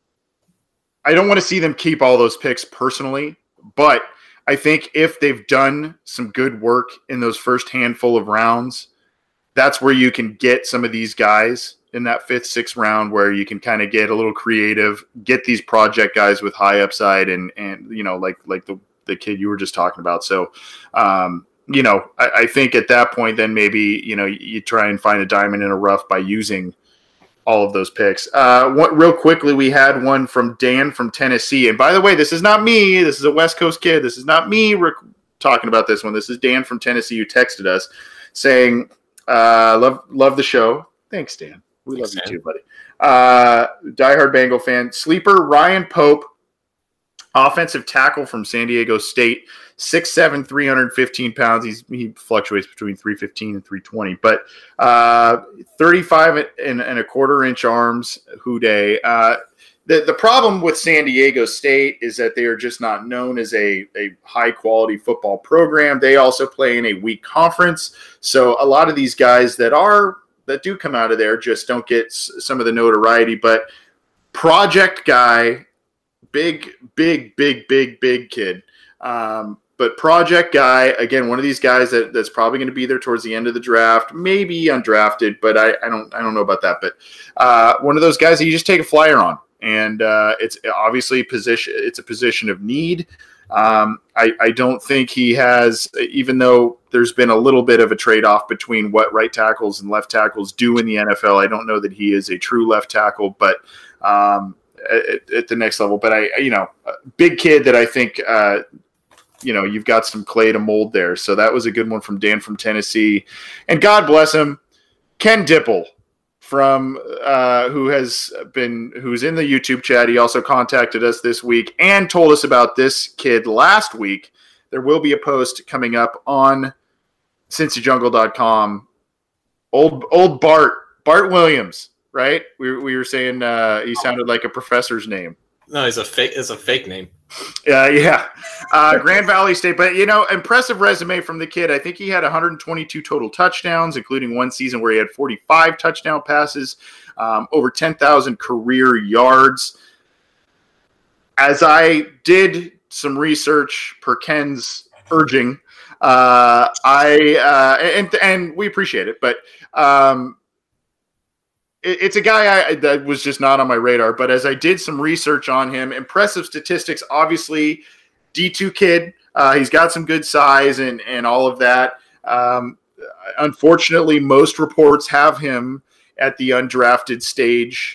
S2: I don't want to see them keep all those picks personally, but I think if they've done some good work in those first handful of rounds, that's where you can get some of these guys in that fifth, sixth round, where you can kind of get a little creative, get these project guys with high upside, and and you know, like like the the kid you were just talking about. So, um, you know, I, I think at that point, then maybe you know you try and find a diamond in a rough by using all of those picks. Uh, what, real quickly, we had one from Dan from Tennessee. And by the way, this is not me. This is a West Coast kid. This is not me rec- talking about this one. This is Dan from Tennessee who texted us saying, uh, love love the show. Thanks, Dan. We
S3: Thanks,
S2: love
S3: Dan.
S2: you too, buddy. Uh, diehard Bengal fan. Sleeper Ryan Pope, offensive tackle from San Diego State, six seven, three hundred fifteen pounds. He's, he fluctuates between three fifteen and three twenty, but uh, thirty-five and, and a quarter inch arms, Houday. Uh, the, the problem with San Diego State is that they are just not known as a, a high-quality football program. They also play in a weak conference, so a lot of these guys that are that do come out of there just don't get s- some of the notoriety, but project guy, big, big, big, big, big kid. Um, but project guy, again, one of these guys that, that's probably going to be there towards the end of the draft, maybe undrafted, but I, I don't I don't know about that. But uh, one of those guys that you just take a flyer on, and uh, it's obviously position. It's a position of need. Um, I, I don't think he has, even though there's been a little bit of a trade-off between what right tackles and left tackles do in the N F L. I don't know that he is a true left tackle, but um, at, at the next level. But I, you know, big kid that I think, uh, you know, you've got some clay to mold there. So that was a good one from Dan from Tennessee, and God bless him, Ken Dipple from uh, who has been who's in the YouTube chat. He also contacted us this week and told us about this kid last week. There will be a post coming up on Cincy Jungle dot com. Old old Bart Bart Williams, right? We we were saying uh, he sounded like a professor's name.
S3: No, it's a fake. It's a fake name.
S2: Yeah, yeah. Uh, Grand Valley State, but you know, impressive resume from the kid. I think he had one hundred twenty-two total touchdowns, including one season where he had forty-five touchdown passes, um, over ten thousand career yards. As I did some research per Ken's urging, uh, I uh, and and we appreciate it, but um, it, it's a guy I, that was just not on my radar. But as I did some research on him, impressive statistics. Obviously, D two kid. Uh, he's got some good size and and all of that. Um, unfortunately, most reports have him at the undrafted stage.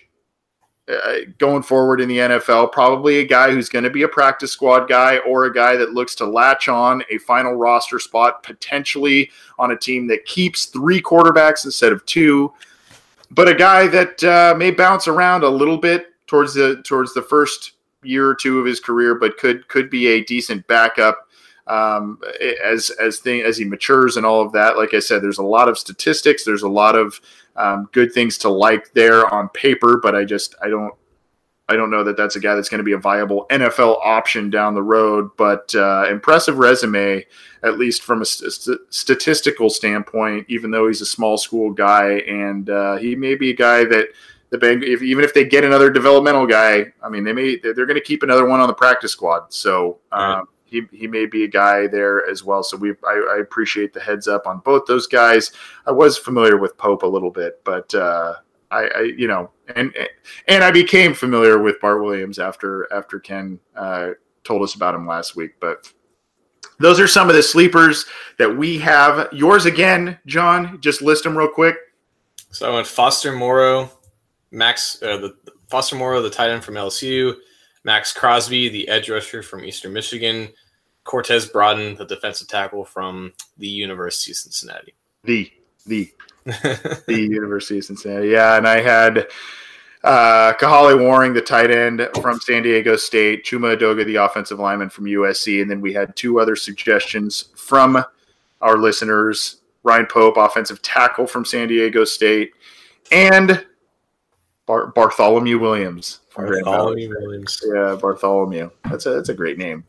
S2: Uh, going forward in the N F L, probably a guy who's going to be a practice squad guy or a guy that looks to latch on a final roster spot, potentially on a team that keeps three quarterbacks instead of two, but a guy that uh, may bounce around a little bit towards the towards the first year or two of his career, but could could be a decent backup um, as as thing as he matures and all of that. Like I said, there's a lot of statistics. There's a lot of Um, good things to like there on paper, but I just I don't I don't know that that's a guy that's going to be a viable N F L option down the road. But uh, impressive resume, at least from a st- statistical standpoint. Even though he's a small school guy, and uh, he may be a guy that the Beng- if, even if they get another developmental guy, I mean they may they're going to keep another one on the practice squad. So. Um, right. He, he may be a guy there as well. So we I, I appreciate the heads up on both those guys. I was familiar with Pope a little bit, but uh, I, I you know and and I became familiar with Bart Williams after after Ken uh, told us about him last week. But those are some of the sleepers that we have. Yours again, John. Just list them real quick.
S3: So I went Foster Moreau, Max uh, the Foster Moreau, the tight end from L S U. Max Crosby, the edge rusher from Eastern Michigan. Cortez Broughton, the defensive tackle from the University of Cincinnati.
S2: The, the, the University of Cincinnati. Yeah, and I had uh, Kahale Warring, the tight end from San Diego State. Chuma Adoga, the offensive lineman from U S C. And then we had two other suggestions from our listeners. Ryan Pope, offensive tackle from San Diego State. And Bar- Bartholomew Williams.
S3: Bartholomew Williams.
S2: Yeah, Bartholomew. That's a that's a great name.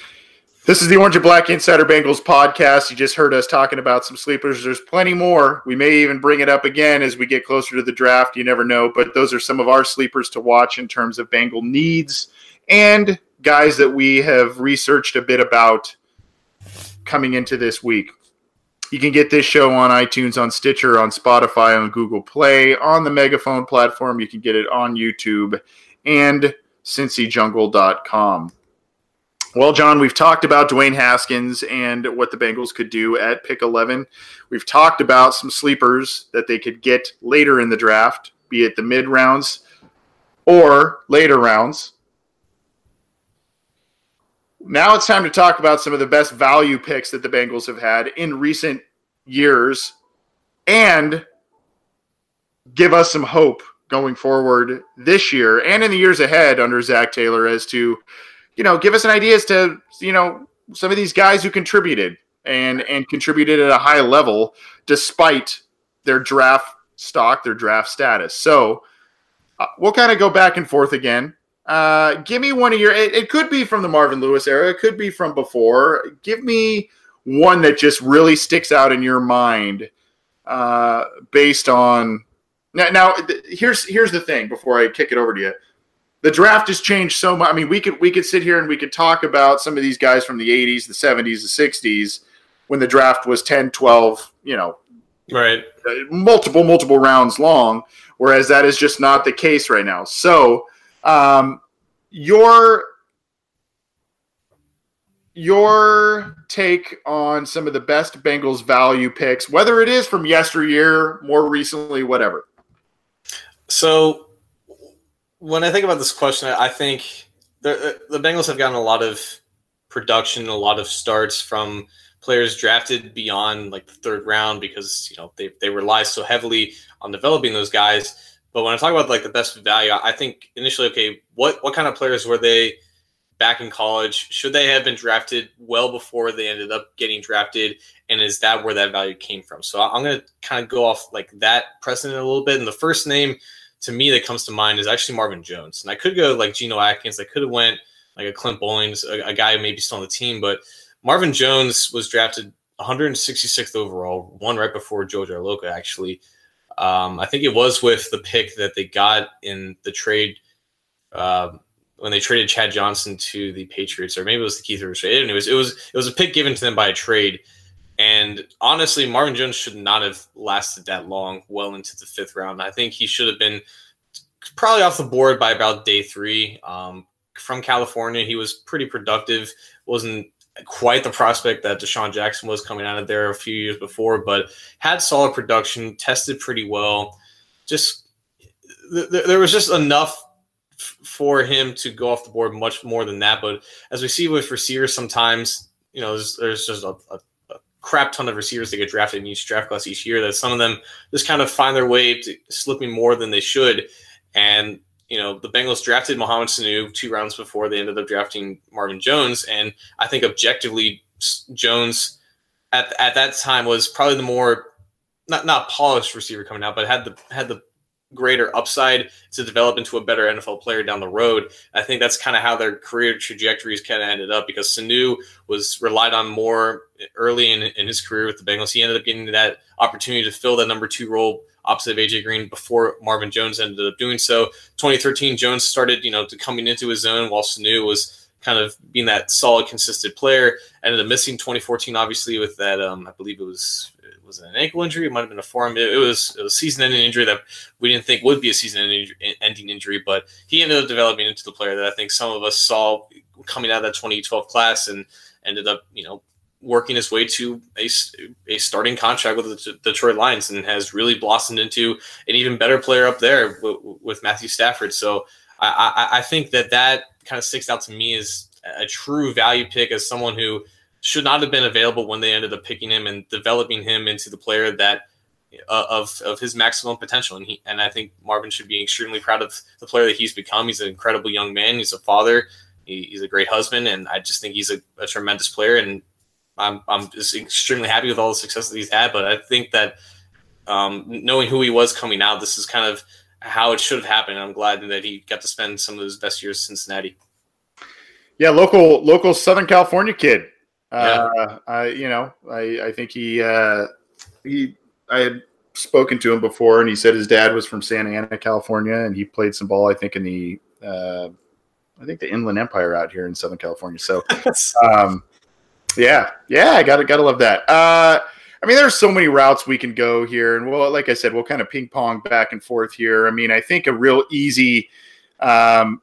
S2: This is the Orange and Black Insider Bengals podcast. You just heard us talking about some sleepers. There's plenty more. We may even bring it up again as we get closer to the draft. You never know. But those are some of our sleepers to watch in terms of Bengal needs and guys that we have researched a bit about coming into this week. You can get this show on iTunes, on Stitcher, on Spotify, on Google Play, on the Megaphone platform. You can get it on YouTube and Cincy Jungle dot com. Well, John, we've talked about Dwayne Haskins and what the Bengals could do at pick eleven. We've talked about some sleepers that they could get later in the draft, be it the mid rounds or later rounds. Now it's time to talk about some of the best value picks that the Bengals have had in recent years and give us some hope going forward this year and in the years ahead under Zach Taylor as to, you know, give us an idea as to, you know, some of these guys who contributed and, and contributed at a high level despite their draft stock, their draft status. So uh, we'll kind of go back and forth again. Uh, give me one of your, it, it could be from the Marvin Lewis era. It could be from before. Give me one that just really sticks out in your mind uh, based on, Now, now, here's here's the thing. Before I kick it over to you, the draft has changed so much. I mean, we could we could sit here and we could talk about some of these guys from the eighties, the seventies, the sixties, when the draft was ten, twelve, you know,
S3: right,
S2: multiple multiple rounds long. Whereas that is just not the case right now. So, um, your your take on some of the best Bengals value picks, whether it is from yesteryear, more recently, whatever.
S3: So when I think about this question, I think the, the Bengals have gotten a lot of production, a lot of starts from players drafted beyond like the third round because, you know, they, they rely so heavily on developing those guys. But when I talk about like the best value, I think initially, okay, what, what kind of players were they back in college? Should they have been drafted well before they ended up getting drafted? And is that where that value came from? So I'm going to kind of go off like that precedent a little bit. And the first name to me that comes to mind is actually Marvin Jones. And I could go like Geno Atkins. I could have went like a Clint Bowlings, a, a guy who maybe still on the team. But Marvin Jones was drafted one hundred sixty-sixth overall, one right before Joe Jarloka, actually. Um, I think it was with the pick that they got in the trade uh, when they traded Chad Johnson to the Patriots, or maybe it was the Keith Rivers trade. Anyways, it was it was a pick given to them by a trade. And honestly, Marvin Jones should not have lasted that long, well into the fifth round. I think he should have been probably off the board by about day three. Um, from California, he was pretty productive. Wasn't quite the prospect that Deshaun Jackson was coming out of there a few years before, but had solid production, tested pretty well. Just th- th- there was just enough f- for him to go off the board, much more than that. But as we see with receivers, sometimes you know there's, there's just a, a crap ton of receivers that get drafted in each draft class each year, that some of them just kind of find their way to slipping more than they should. And, you know, the Bengals drafted Mohamed Sanu two rounds before they ended up drafting Marvin Jones. And I think objectively Jones at, at that time was probably the more, not, not polished receiver coming out, but had the, had the greater upside to develop into a better N F L player down the road. I think that's kind of how their career trajectories kind of ended up, because Sanu was relied on more early in, in his career with the Bengals. He ended up getting that opportunity to fill that number two role opposite of A J Green before Marvin Jones ended up doing so. twenty thirteen, Jones started, you know, to coming into his own, while Sanu was kind of being that solid, consistent player. Ended up missing twenty fourteen, obviously, with that, um, I believe it was, was it an ankle injury? It might have been a forearm. It, it was, it was a season-ending injury that we didn't think would be a season-ending injury, but he ended up developing into the player that I think some of us saw coming out of that twenty twelve class, and ended up, you know, working his way to a, a starting contract with the Detroit Lions, and has really blossomed into an even better player up there with, with Matthew Stafford. So I, I, I think that that kind of sticks out to me as a true value pick, as someone who should not have been available when they ended up picking him and developing him into the player that uh, of of his maximum potential. And he and I think Marvin should be extremely proud of the player that he's become. He's an incredible young man. He's a father. He, he's a great husband, and I just think he's a, a tremendous player. And I'm I'm just extremely happy with all the success that he's had. But I think that um, knowing who he was coming out, this is kind of how it should have happened. I'm glad that he got to spend some of his best years in Cincinnati.
S2: Yeah, local local Southern California kid.
S3: Yeah.
S2: Uh, I, you know, I, I think he, uh, he, I had spoken to him before, and he said his dad was from Santa Ana, California, and he played some ball, I think, in the, uh, I think the Inland Empire out here in Southern California. So, um, yeah, yeah, I gotta, gotta love that. Uh, I mean, there's so many routes we can go here, and well, like I said, we'll kind of ping pong back and forth here. I mean, I think a real easy, um,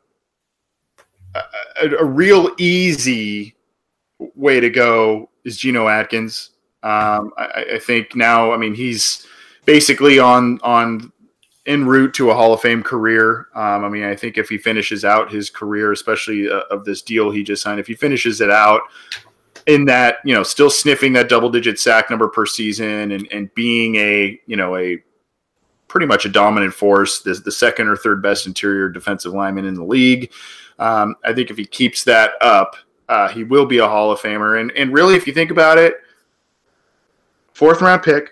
S2: a, a real easy way to go is Geno Atkins. Um, I, I think now, I mean, he's basically on on en route to a Hall of Fame career. Um, I mean, I think if he finishes out his career, especially uh, of this deal he just signed, if he finishes it out in that, you know, still sniffing that double-digit sack number per season, and, and being a, you know, a pretty much a dominant force, the, the second or third best interior defensive lineman in the league. Um, I think if he keeps that up, Uh, he will be a Hall of Famer. And and really, if you think about it, fourth round pick,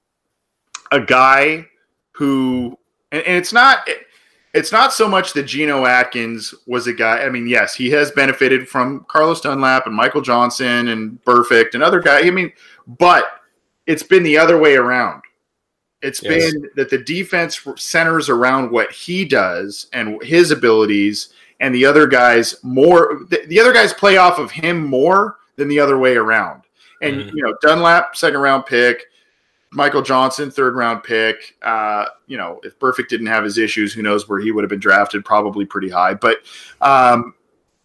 S2: a guy who, and, and it's not, it, it's not so much that Geno Atkins was a guy. I mean, yes, he has benefited from Carlos Dunlap and Michael Johnson and Burfict and other guys. I mean, but it's been the other way around. It's yes. been that the defense centers around what he does and his abilities, and the other guys more. The, the other guys play off of him more than the other way around. And mm-hmm. you know, Dunlap, second round pick. Michael Johnson, third round pick. Uh, you know, if Burfict didn't have his issues, who knows where he would have been drafted? Probably pretty high. But um,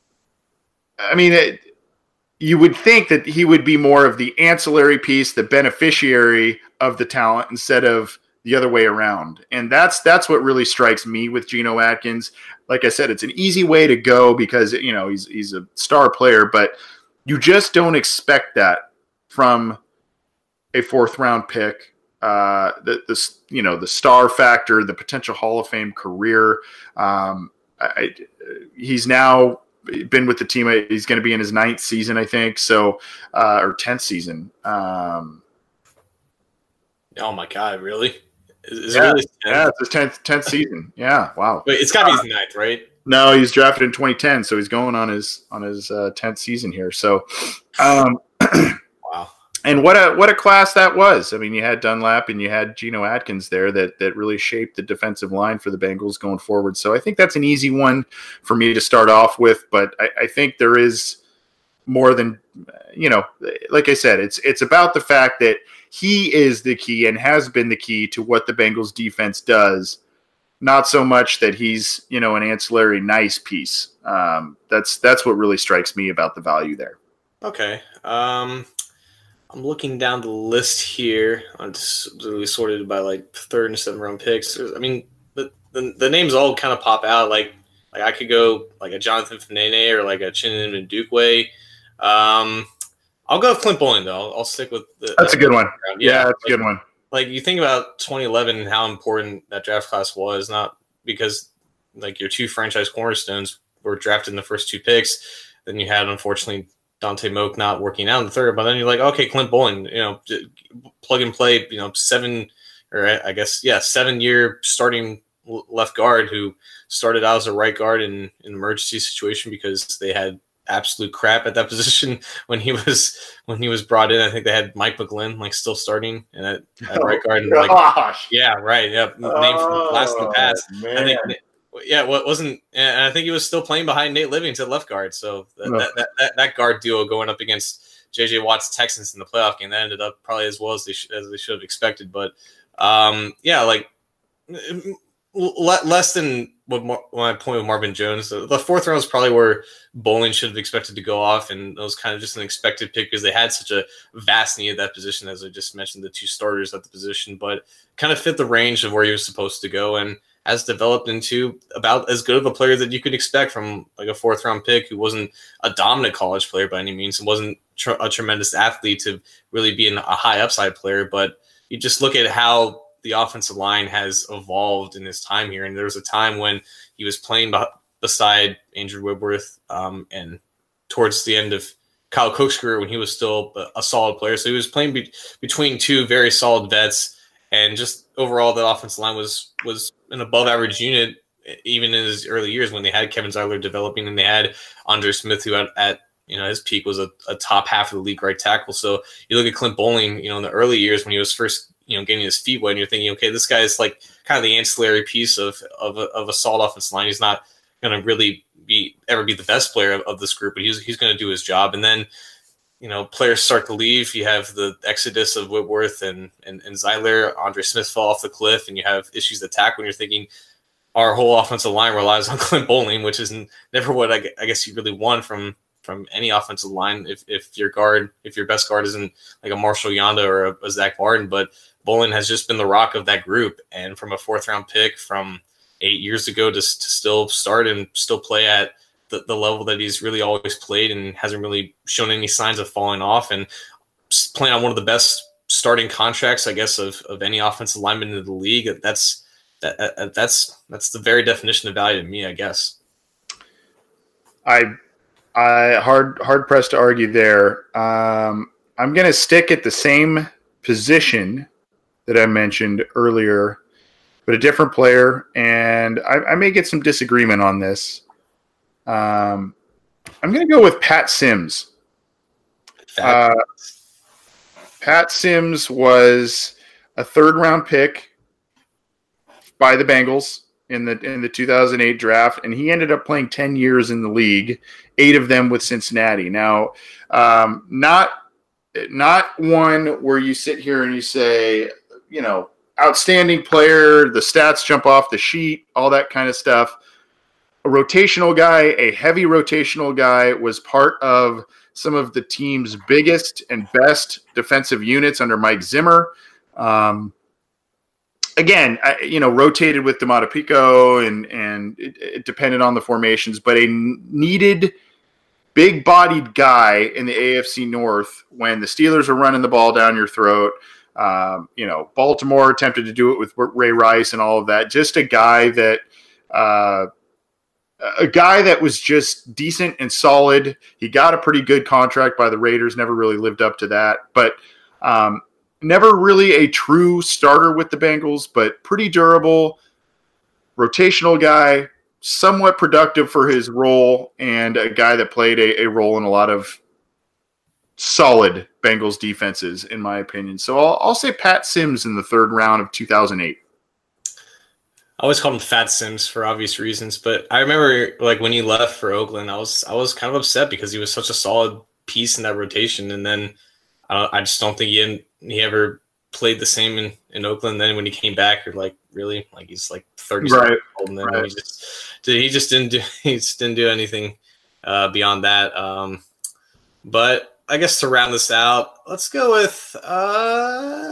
S2: I mean, it, you would think that he would be more of the ancillary piece, the beneficiary of the talent, instead of the other way around. And that's that's what really strikes me with Geno Atkins. Like I said, it's an easy way to go because, you know, he's he's a star player, but you just don't expect that from a fourth round pick. Uh, the this you know the star factor, the potential Hall of Fame career. Um, I, he's now been with the team. He's going to be in his ninth season, I think. So uh, or tenth season. Um,
S3: oh my God, really? Is, is
S2: yeah,
S3: it really his
S2: yeah, it's his tenth tenth season. Yeah, wow.
S3: Wait, it's got to be his ninth, right?
S2: No, he's drafted in twenty ten, so he's going on his on his uh, tenth season here. So, um,
S3: wow.
S2: And what a what a class that was. I mean, you had Dunlap and you had Geno Atkins there that that really shaped the defensive line for the Bengals going forward. So I think that's an easy one for me to start off with. But I, I think there is more than, you know, like I said, it's it's about the fact that he is the key and has been the key to what the Bengals defense does. Not so much that he's, you know, an ancillary nice piece. Um, that's that's what really strikes me about the value there.
S3: Okay. Um, I'm looking down the list here. I'm just really sorted by like third and seventh round picks. There's, I mean, the, the the names all kind of pop out. Like like I could go like a Jonathan Fanene or like a Chinnan Ndukwe. Um, I'll go with Clint Boling though. I'll, I'll stick with the,
S2: that's
S3: the,
S2: a good one.
S3: Yeah,
S2: yeah that's
S3: like,
S2: a good one.
S3: Like you think about twenty eleven and how important that draft class was, not because like your two franchise cornerstones were drafted in the first two picks. Then you had, unfortunately, Dante Moak not working out in the third, but then you're like, okay, Clint Boling, you know, plug and play, you know, seven or I guess, yeah, seven year starting left guard who started out as a right guard in, in an emergency situation because they had absolute crap at that position when he was when he was brought in. I think they had Mike McGlynn like still starting and at, at
S2: oh,
S3: right guard. And,
S2: gosh.
S3: Like, yeah, right. Yeah, name
S2: oh,
S3: from last in the past.
S2: Man.
S3: I think. Yeah, what wasn't, and I think he was still playing behind Nate Livings at left guard. So that,
S2: no.
S3: that, that, that that guard duo going up against J J Watt's Texans in the playoff game, that ended up probably as well as they sh- as they should have expected. But um, yeah, like l- less than what Mar- my point with Marvin Jones. The, the fourth round was probably where Boling should have expected to go off, and it was kind of just an expected pick because they had such a vast need at that position, as I just mentioned, the two starters at the position, but kind of fit the range of where he was supposed to go, and has developed into about as good of a player that you could expect from like a fourth round pick who wasn't a dominant college player by any means and wasn't tr- a tremendous athlete to really be a high upside player. But you just look at how the offensive line has evolved in his time here. And there was a time when he was playing b- beside Andrew Whitworth um, and towards the end of Kyle Cook's career when he was still a, a solid player. So he was playing be- between two very solid vets. And just overall, the offensive line was was an above-average unit, even in his early years when they had Kevin Zeitler developing and they had Andre Smith, who at, at you know his peak was a, a top half of the league right tackle. So you look at Clint Boling, you know, in the early years when he was first, you know, getting his feet wet, and you're thinking, okay, this guy is like kind of the ancillary piece of of a, of a solid offensive line. He's not going to really be ever be the best player of, of this group, but he's he's going to do his job. And then, you know, players start to leave. You have the exodus of Whitworth and, and, and Zeitler. Andre Smith fell off the cliff, and you have issues to tackle when you're thinking our whole offensive line relies on Clint Boling, which is never what I, I guess you really want from from any offensive line. If if your guard, if your best guard isn't like a Marshall Yanda or a, a Zach Martin, but Boling has just been the rock of that group. And from a fourth round pick from eight years ago to, to still start and still play at The, the level that he's really always played and hasn't really shown any signs of falling off, and playing on one of the best starting contracts, I guess, of, of any offensive lineman in the league. That's that, that that's that's the very definition of value to me, I guess.
S2: I I hard hard pressed to argue there. Um, I'm going to stick at the same position that I mentioned earlier, but a different player, and I, I may get some disagreement on this. Um, I'm going to go with Pat Sims. Uh, Pat Sims was a third round pick by the Bengals in the in the two thousand eight draft, and he ended up playing ten years in the league, eight of them with Cincinnati. Now, um, not not one where you sit here and you say, you know, outstanding player, the stats jump off the sheet, all that kind of stuff. A rotational guy, a heavy rotational guy, was part of some of the team's biggest and best defensive units under Mike Zimmer. Um, again, I, you know, rotated with D'Amato Pico and and it, it depended on the formations, but a needed big-bodied guy in the A F C North when the Steelers are running the ball down your throat. Um, you know, Baltimore attempted to do it with Ray Rice and all of that. Just a guy that. Uh, A guy that was just decent and solid. He got a pretty good contract by the Raiders, never really lived up to that. But um, never really a true starter with the Bengals, but pretty durable, rotational guy, somewhat productive for his role, and a guy that played a, a role in a lot of solid Bengals defenses, in my opinion. So I'll, I'll say Pat Sims in the third round of two thousand eight.
S3: I always called him Fat Sims for obvious reasons, but I remember like when he left for Oakland, I was I was kind of upset because he was such a solid piece in that rotation, and then uh, I just don't think he he ever played the same in, in Oakland. Then when he came back, you're like, really, like he's like thirty
S2: right.
S3: years old, and then right. he just he just didn't do he just didn't do anything uh, beyond that. Um, but I guess to round this out, let's go with uh,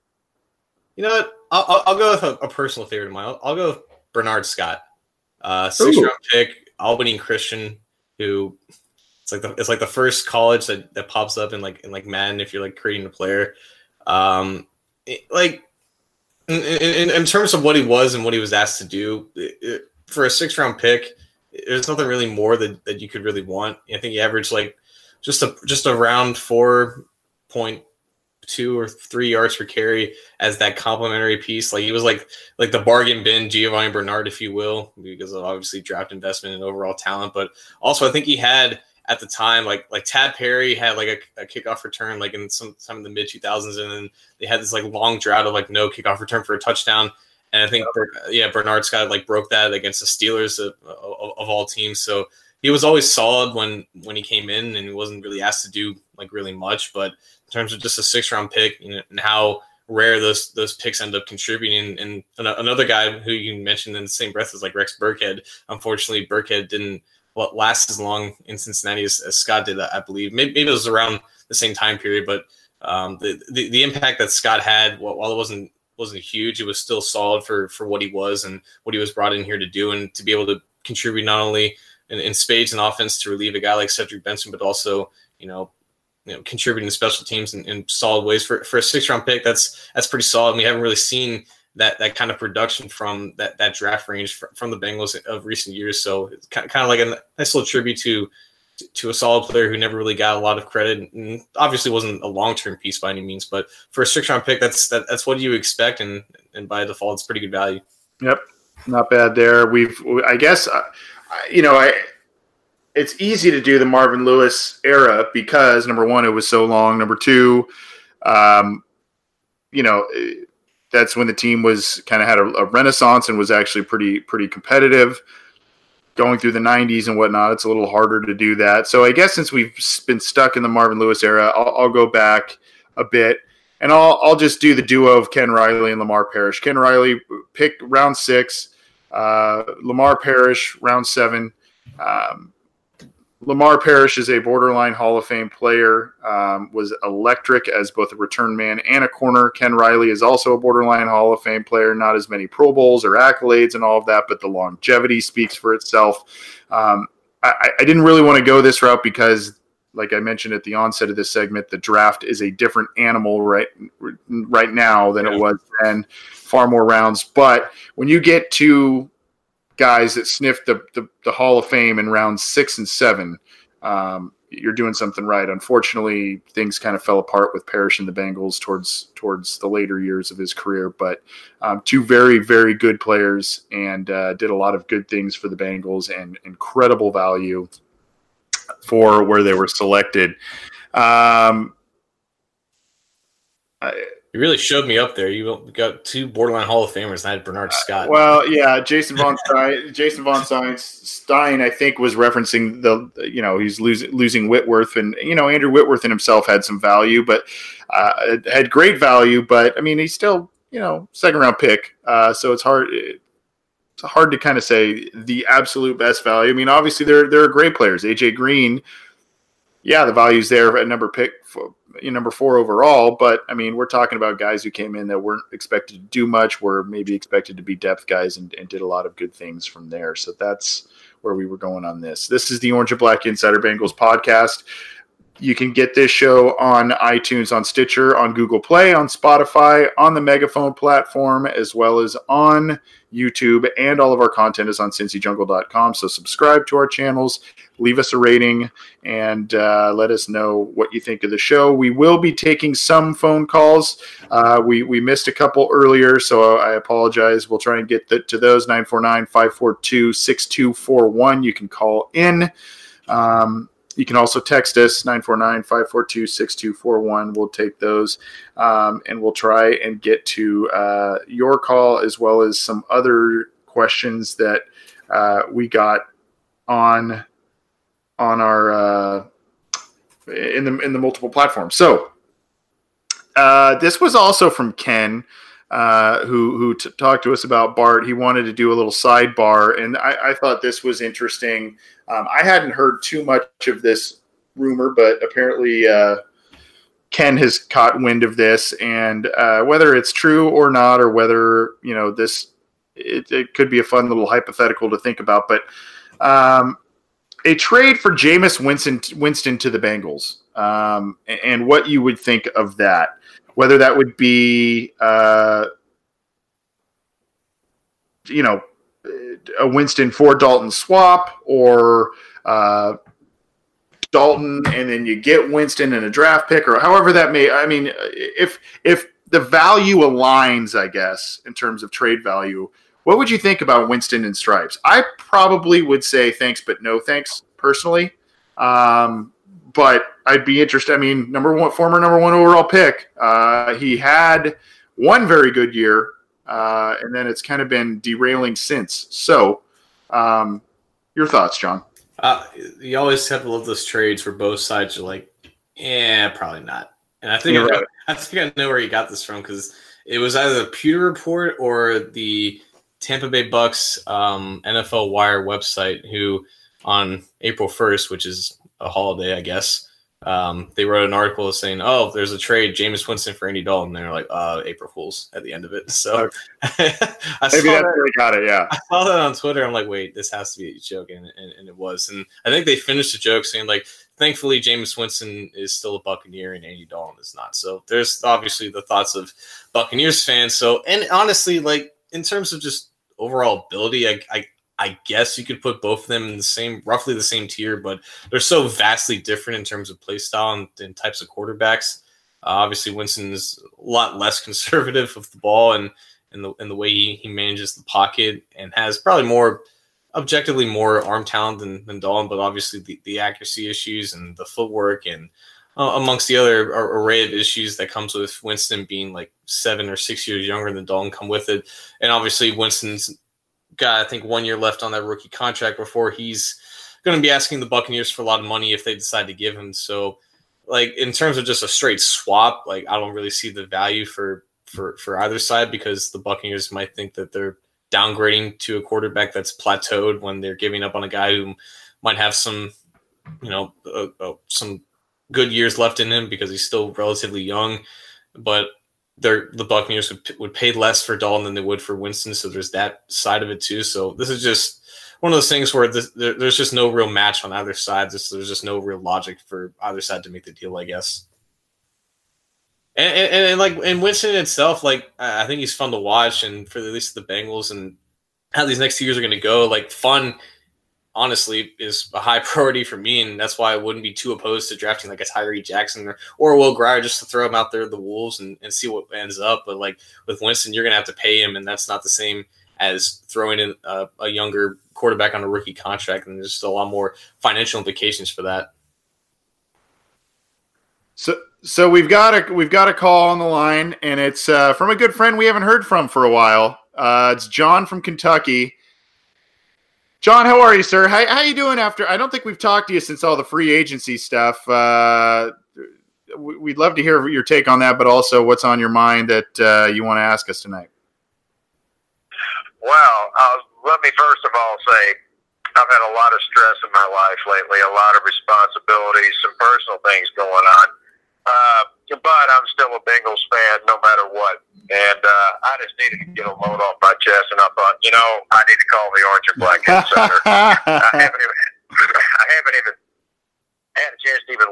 S3: you know what. I'll, I'll go with a, a personal favorite of mine. I'll, I'll go with Bernard Scott, uh, six round pick, Albany Christian, who it's like the it's like the first college that, that pops up in like in like Madden if you're like creating a player. Um, it, like in, in, in terms of what he was and what he was asked to do it, it, for a six round pick, there's nothing really more that, that you could really want. I think he averaged like just a just around four point two or three yards per carry as that complementary piece. Like he was like like the bargain bin Giovanni Bernard, if you will, because of obviously draft investment and overall talent. But also I think he had at the time like like Tad Perry had like a, a kickoff return like in some some of the mid two thousands, and then they had this like long drought of like no kickoff return for a touchdown. And I think yeah Bernard Scott like broke that against the Steelers of, of, of all teams. So he was always solid when when he came in, and he wasn't really asked to do like really much. But in terms of just a six round pick, you know, and how rare those those picks end up contributing. And, and another guy who you mentioned in the same breath is like Rex Burkhead. Unfortunately, Burkhead didn't last as long in Cincinnati as, as Scott did, I believe. Maybe, maybe it was around the same time period, but um, the, the the impact that Scott had, while it wasn't wasn't huge, it was still solid for for what he was and what he was brought in here to do, and to be able to contribute not only in, in spades and offense to relieve a guy like Cedric Benson, but also, you know, you know, contributing to special teams in, in solid ways for, for a six round pick. That's, that's pretty solid. And we haven't really seen that, that kind of production from that, that draft range from, from the Bengals of recent years. So it's kind of, kind of like a nice little tribute to, to a solid player who never really got a lot of credit, and obviously wasn't a long-term piece by any means, but for a six round pick, that's, that, that's what you expect. And, and by default, it's pretty good value.
S2: Yep. Not bad there. We've, I guess, uh, you know, I, it's easy to do the Marvin Lewis era because number one, it was so long. Number two, um, you know, that's when the team was kind of had a, a renaissance and was actually pretty, pretty competitive going through the nineties and whatnot. It's a little harder to do that. So I guess since we've been stuck in the Marvin Lewis era, I'll, I'll go back a bit and I'll, I'll just do the duo of Ken Riley and Lamar Parrish. Ken Riley picked round six, uh, Lamar Parrish round seven. Um, Lamar Parrish is a borderline Hall of Fame player, um, was electric as both a return man and a corner. Ken Riley is also a borderline Hall of Fame player, not as many Pro Bowls or accolades and all of that, but the longevity speaks for itself. Um, I, I didn't really want to go this route because, like I mentioned at the onset of this segment, the draft is a different animal right, right now than it was then, far more rounds. But when you get to guys that sniffed the, the, the Hall of Fame in rounds six and seven, um, you're doing something right. Unfortunately, things kind of fell apart with Parrish and the Bengals towards towards the later years of his career. But um, two very, very good players, and uh, did a lot of good things for the Bengals and incredible value for where they were selected. Um, I,
S3: You really showed me up there. You got two borderline Hall of Famers, and I had Bernard Scott.
S2: Uh, well, yeah, Jason Von Stein, Jason Von Stein, Stein, I think, was referencing the, you know, he's losing losing Whitworth, and you know, Andrew Whitworth in himself had some value, but uh, had great value. But I mean, he's still, you know, second round pick, uh, so it's hard. It's hard to kind of say the absolute best value. I mean, obviously, there there are great players. A J Green, yeah, the value's there at number pick. For, number four overall, but I mean, we're talking about guys who came in that weren't expected to do much, were maybe expected to be depth guys, and, and did a lot of good things from there. So that's where we were going on this. This is the Orange and Black Insider Bengals podcast. You can get this show on iTunes, on Stitcher, on Google Play, on Spotify, on the Megaphone platform, as well as on YouTube. And all of our content is on Cincy Jungle dot com. So subscribe to our channels, leave us a rating, and uh, let us know what you think of the show. We will be taking some phone calls. Uh, we, we missed a couple earlier, so I apologize. We'll try and get the, to those. nine four nine, five four two, six two four one. You can call in. Um, You can also text us, nine four nine, five four two, six two four one. We'll take those, um, and we'll try and get to uh, your call as well as some other questions that uh, we got on on our uh, in the in the multiple platforms. So uh, this was also from Ken, uh, who who t- talked to us about Bart. He wanted to do a little sidebar, and I, I thought this was interesting. Um, I hadn't heard too much of this rumor, but apparently uh, Ken has caught wind of this, and uh, whether it's true or not, or whether, you know, this, it, it could be a fun little hypothetical to think about, but um, a trade for Jameis Winston, Winston to the Bengals, um, and what you would think of that, whether that would be, uh, you know, a Winston for Dalton swap, or uh, Dalton and then you get Winston in a draft pick, or however that may, I mean, if, if the value aligns, I guess, in terms of trade value, what would you think about Winston and stripes? I probably would say thanks, but no thanks personally. Um, but I'd be interested. I mean, number one, former number one overall pick. Uh, he had one very good year. Uh, and then it's kind of been derailing since. So, um, your thoughts, John?
S3: Uh, you always have to love those trades where both sides are like, yeah, probably not. And I think I, know, right. I think I know where you got this from, because it was either the Pewter Report or the Tampa Bay Bucks um, N F L Wire website, who on April first, which is a holiday, I guess, Um, they wrote an article saying, "Oh, there's a trade, Jameis Winston for Andy Dalton." And they're like, "Uh, April Fools" at the end of it. So
S2: okay.
S3: I
S2: maybe
S3: saw
S2: that's
S3: that,
S2: where they got it. Yeah,
S3: I saw that on Twitter. I'm like, "Wait, this has to be a joke," and, and, and it was. And I think they finished the joke saying, like, "Thankfully, Jameis Winston is still a Buccaneer and Andy Dalton is not." So there's obviously the thoughts of Buccaneers fans. So, and honestly, like in terms of just overall ability, I, I I guess you could put both of them in the same, roughly the same tier, but they're so vastly different in terms of play style and, and types of quarterbacks. Uh, obviously, Winston is a lot less conservative with the ball and in the in the way he, he manages the pocket, and has probably more, objectively more arm talent than, than Dalton, but obviously the, the accuracy issues and the footwork and uh, amongst the other array of issues that comes with Winston being like seven or six years younger than Dalton come with it. And obviously Winston's got, I think, one year left on that rookie contract before he's going to be asking the Buccaneers for a lot of money if they decide to give him. So, like, in terms of just a straight swap, like, I don't really see the value for, for, for either side, because the Buccaneers might think that they're downgrading to a quarterback that's plateaued when they're giving up on a guy who might have some, you know, uh, uh, some good years left in him because he's still relatively young. But They're, the Buccaneers would, would pay less for Dalton than they would for Winston, so there's that side of it too. So this is just one of those things where this, there, there's just no real match on either side. This, there's just no real logic for either side to make the deal, I guess. And, and, and like and Winston itself, like I think he's fun to watch, and for at least the Bengals and how these next two years are going to go, like fun. Honestly, is a high priority for me, and that's why I wouldn't be too opposed to drafting like a Tyree Jackson or, or Will Grier just to throw him out there, the Wolves, and, and see what ends up. But like with Winston, you're gonna have to pay him, and that's not the same as throwing in a, a younger quarterback on a rookie contract, and there's just a lot more financial implications for that.
S2: So, so we've got a we've got a call on the line, and it's uh, from a good friend we haven't heard from for a while. Uh, it's John from Kentucky. John, how are you, sir? How how you doing after? I don't think we've talked to you since all the free agency stuff. Uh, we'd love to hear your take on that, but also what's on your mind that uh, you want to ask us tonight.
S4: Well, uh, let me first of all say I've had a lot of stress in my life lately, a lot of responsibilities, some personal things going on. Uh, but I'm still a Bengals fan no matter what. And uh, I just needed to get a load off my chest, and I thought, you know, I need to call the Orange and Black Insider. I haven't even, I haven't even had a chance to even listen to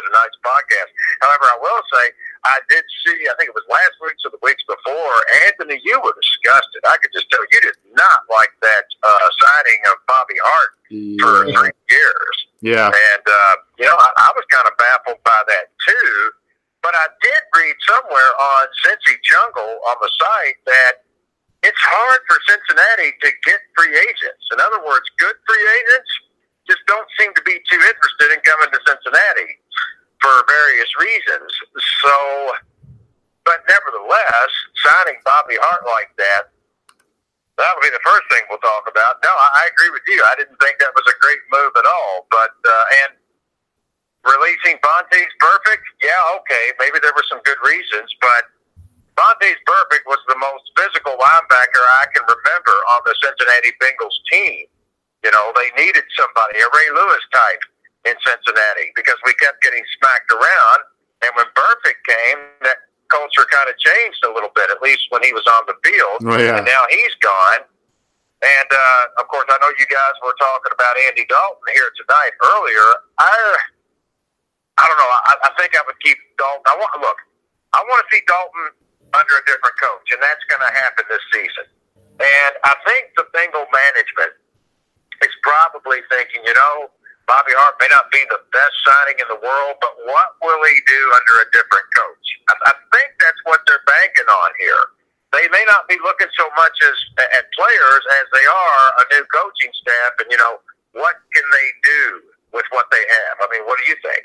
S4: to tonight's podcast. However, I will say I did see, I think it was last week or the weeks before, Anthony, you were disgusted. I could just tell you did not like that uh, signing of Bobby Hart
S2: yeah.
S4: for three years.
S2: Yeah.
S4: And, uh, you know, I, I was kind of baffled by that too. But I did read somewhere on Cincy Jungle on the site that it's hard for Cincinnati to get free agents. In other words, good free agents just don't seem to be too interested in coming to Cincinnati for various reasons. So, but nevertheless, signing Bobby Hart like that, that would be the first thing we'll talk about. No, I, I agree with you. I didn't think that was a great move at all. But, uh, and releasing Vontaze Burfict, yeah, okay, maybe there were some good reasons, but Vontaze Burfict was the most physical linebacker I can remember on the Cincinnati Bengals team. You know, they needed somebody, a Ray Lewis type in Cincinnati, because we kept getting smacked around. And when Burfict came, that culture kind of changed a little bit, at least when he was on the field.
S2: Oh, yeah.
S4: And now he's gone. And, uh, of course, I know you guys were talking about Andy Dalton here tonight earlier. I I don't know. I, I think I would keep Dalton. I want look. I want to see Dalton under a different coach, and that's going to happen this season. And I think the Bengal management is probably thinking, you know, Bobby Hart may not be the best signing in the world, but what will he do under a different coach? I, I think that's what they're banking on here. They may not be looking so much as at players as they are a new coaching staff, and, you know, what can they do with what they have? I mean, what do you think?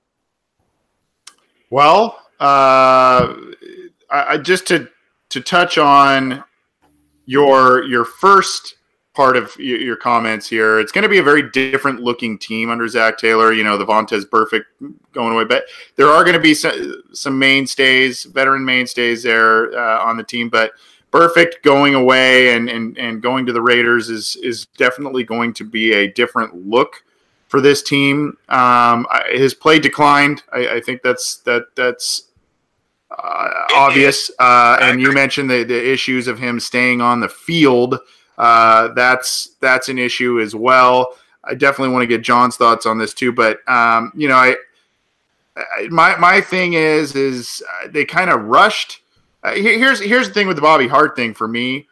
S2: Well, uh, I, I just to to touch on your your first part of your, your comments here, it's going to be a very different looking team under Zach Taylor. You know, the Vontaze Burfict going away, but there are going to be some, some mainstays, veteran mainstays there uh, on the team. But Burfict going away and, and and going to the Raiders is is definitely going to be a different look for this team. Um, his play declined. I, I think that's that that's uh, obvious. Uh, and you mentioned the, the issues of him staying on the field. Uh, that's that's an issue as well. I definitely want to get John's thoughts on this too. But um, you know, I, I my my thing is is they kind of rushed. Uh, here's here's the thing with the Bobby Hart thing for me.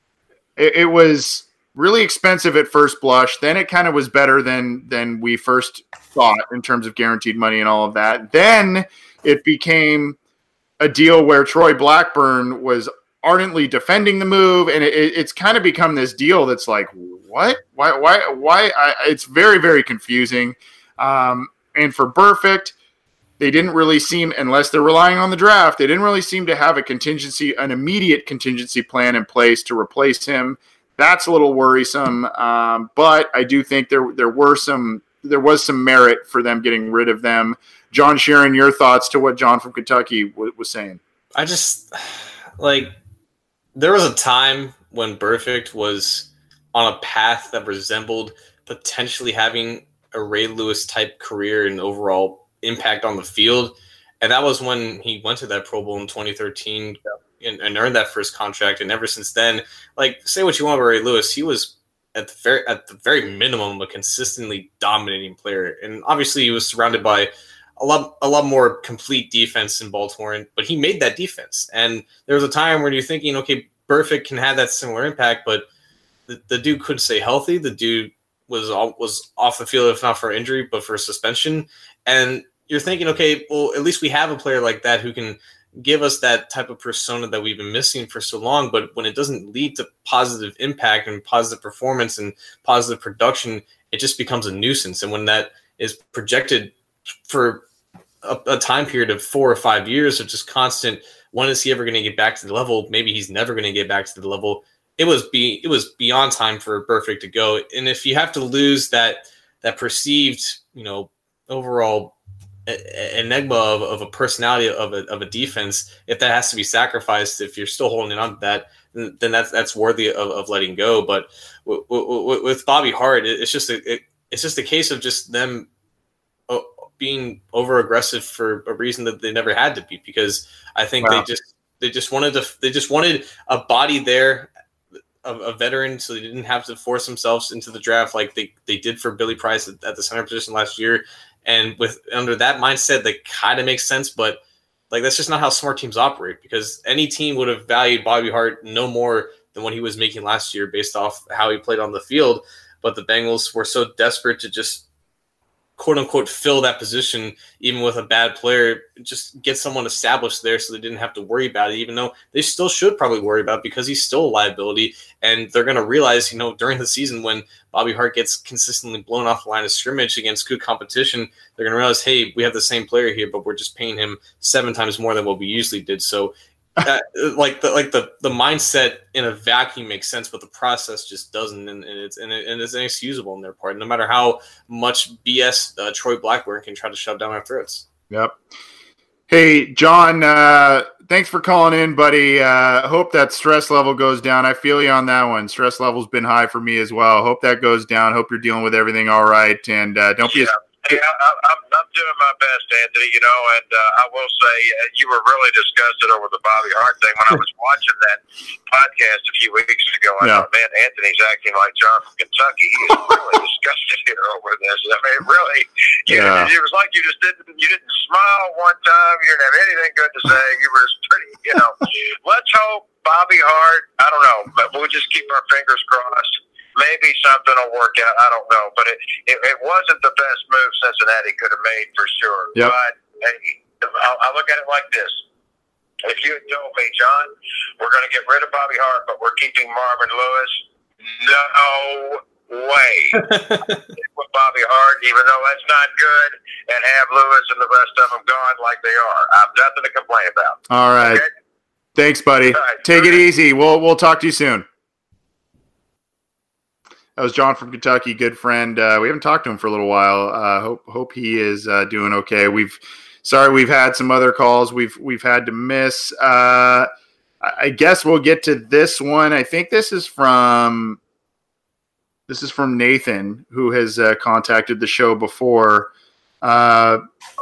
S2: It, it was really expensive at first blush. Then it kind of was better than than we first thought in terms of guaranteed money and all of that. Then it became a deal where Troy Blackburn was ardently defending the move, and it, it's kind of become this deal that's like, what? Why? Why? Why? I, it's very, very confusing. Um, and for Burfict, they didn't really seem, unless they're relying on the draft, they didn't really seem to have a contingency, an immediate contingency plan in place to replace him. That's a little worrisome, um, but I do think there there were some there was some merit for them getting rid of them. John Sheeran, your thoughts to what John from Kentucky w- was saying?
S3: I just like there was a time when Burfict was on a path that resembled potentially having a Ray Lewis type career and overall impact on the field, and that was when he went to that Pro Bowl in twenty thirteen. And, and earned that first contract, and ever since then, like, say what you want about Ray Lewis, he was at the very at the very minimum a consistently dominating player, and obviously he was surrounded by a lot a lot more complete defense in Baltimore, but he made that defense. And there was a time where you're thinking, okay, Burfict can have that similar impact, but the, the dude couldn't stay healthy. The dude was was off the field, if not for injury, but for suspension. And you're thinking, okay, well, at least we have a player like that who can give us that type of persona that we've been missing for so long. But when it doesn't lead to positive impact and positive performance and positive production, it just becomes a nuisance. And when that is projected for a, a time period of four or five years of just constant, when is he ever going to get back to the level? Maybe he's never going to get back to the level. It was be it was beyond time for Burfict to go. And if you have to lose that that perceived, you know, overall enigma of, of a personality of a, of a defense, if that has to be sacrificed, if you're still holding on to that, then that's that's worthy of, of letting go. But w- w- with Bobby Hart, it's just a it, it's just a case of just them being over aggressive for a reason that they never had to be, because I think wow. they just they just wanted to they just wanted a body there, a, a veteran, so they didn't have to force themselves into the draft like they, they did for Billy Price at, at the center position last year. And with under that mindset, that kind of makes sense, but like that's just not how smart teams operate, because any team would have valued Bobby Hart no more than what he was making last year based off how he played on the field. But the Bengals were so desperate to just quote unquote fill that position, even with a bad player, just get someone established there so they didn't have to worry about it, even though they still should probably worry about it because he's still a liability. And they're going to realize, you know, during the season when Bobby Hart gets consistently blown off the line of scrimmage against good competition, they're going to realize, hey, we have the same player here, but we're just paying him seven times more than what we usually did. So uh, like the like the the mindset in a vacuum makes sense, but the process just doesn't, and, and it's and, it, and it's inexcusable on their part, no matter how much B S uh, Troy Blackburn can try to shove down our throats.
S2: Yep. Hey, John, uh, thanks for calling in, buddy. Uh, hope that stress level goes down. I feel you on that one. Stress level's been high for me as well. Hope that goes down. Hope you're dealing with everything all right, and uh, don't be.
S4: Yeah. Hey, I, I'm, I'm doing my best, Anthony, you know, and uh, I will say uh, you were really disgusted over the Bobby Hart thing when I was watching that podcast a few weeks ago. I
S2: Yeah.
S4: thought, man, Anthony's acting like John from Kentucky. He is really disgusted here over this. I mean, really, you,
S2: Yeah.
S4: it was like you just didn't, you didn't smile one time. You didn't have anything good to say. You were just pretty, you know. Let's hope Bobby Hart, I don't know, but we'll just keep our fingers crossed. Maybe something will work out. I don't know. But it, it, it wasn't the best move Cincinnati could have made for sure.
S2: Yep.
S4: But hey, I, I look at it like this. If you had told me, John, we're going to get rid of Bobby Hart, but we're keeping Marvin Lewis, no way. With Bobby Hart, even though that's not good, and have Lewis and the rest of them gone like they are. I have nothing to complain about.
S2: All right.
S4: Okay?
S2: Thanks, buddy.
S4: All right.
S2: Take it easy. We'll we'll talk to you soon. That was John from Kentucky, good friend. Uh, we haven't talked to him for a little while. Uh, hope hope he is uh, doing okay. We've sorry we've had some other calls we've we've had to miss. Uh, I guess we'll get to this one. I think this is from this is from Nathan, who has uh, contacted the show before. Uh,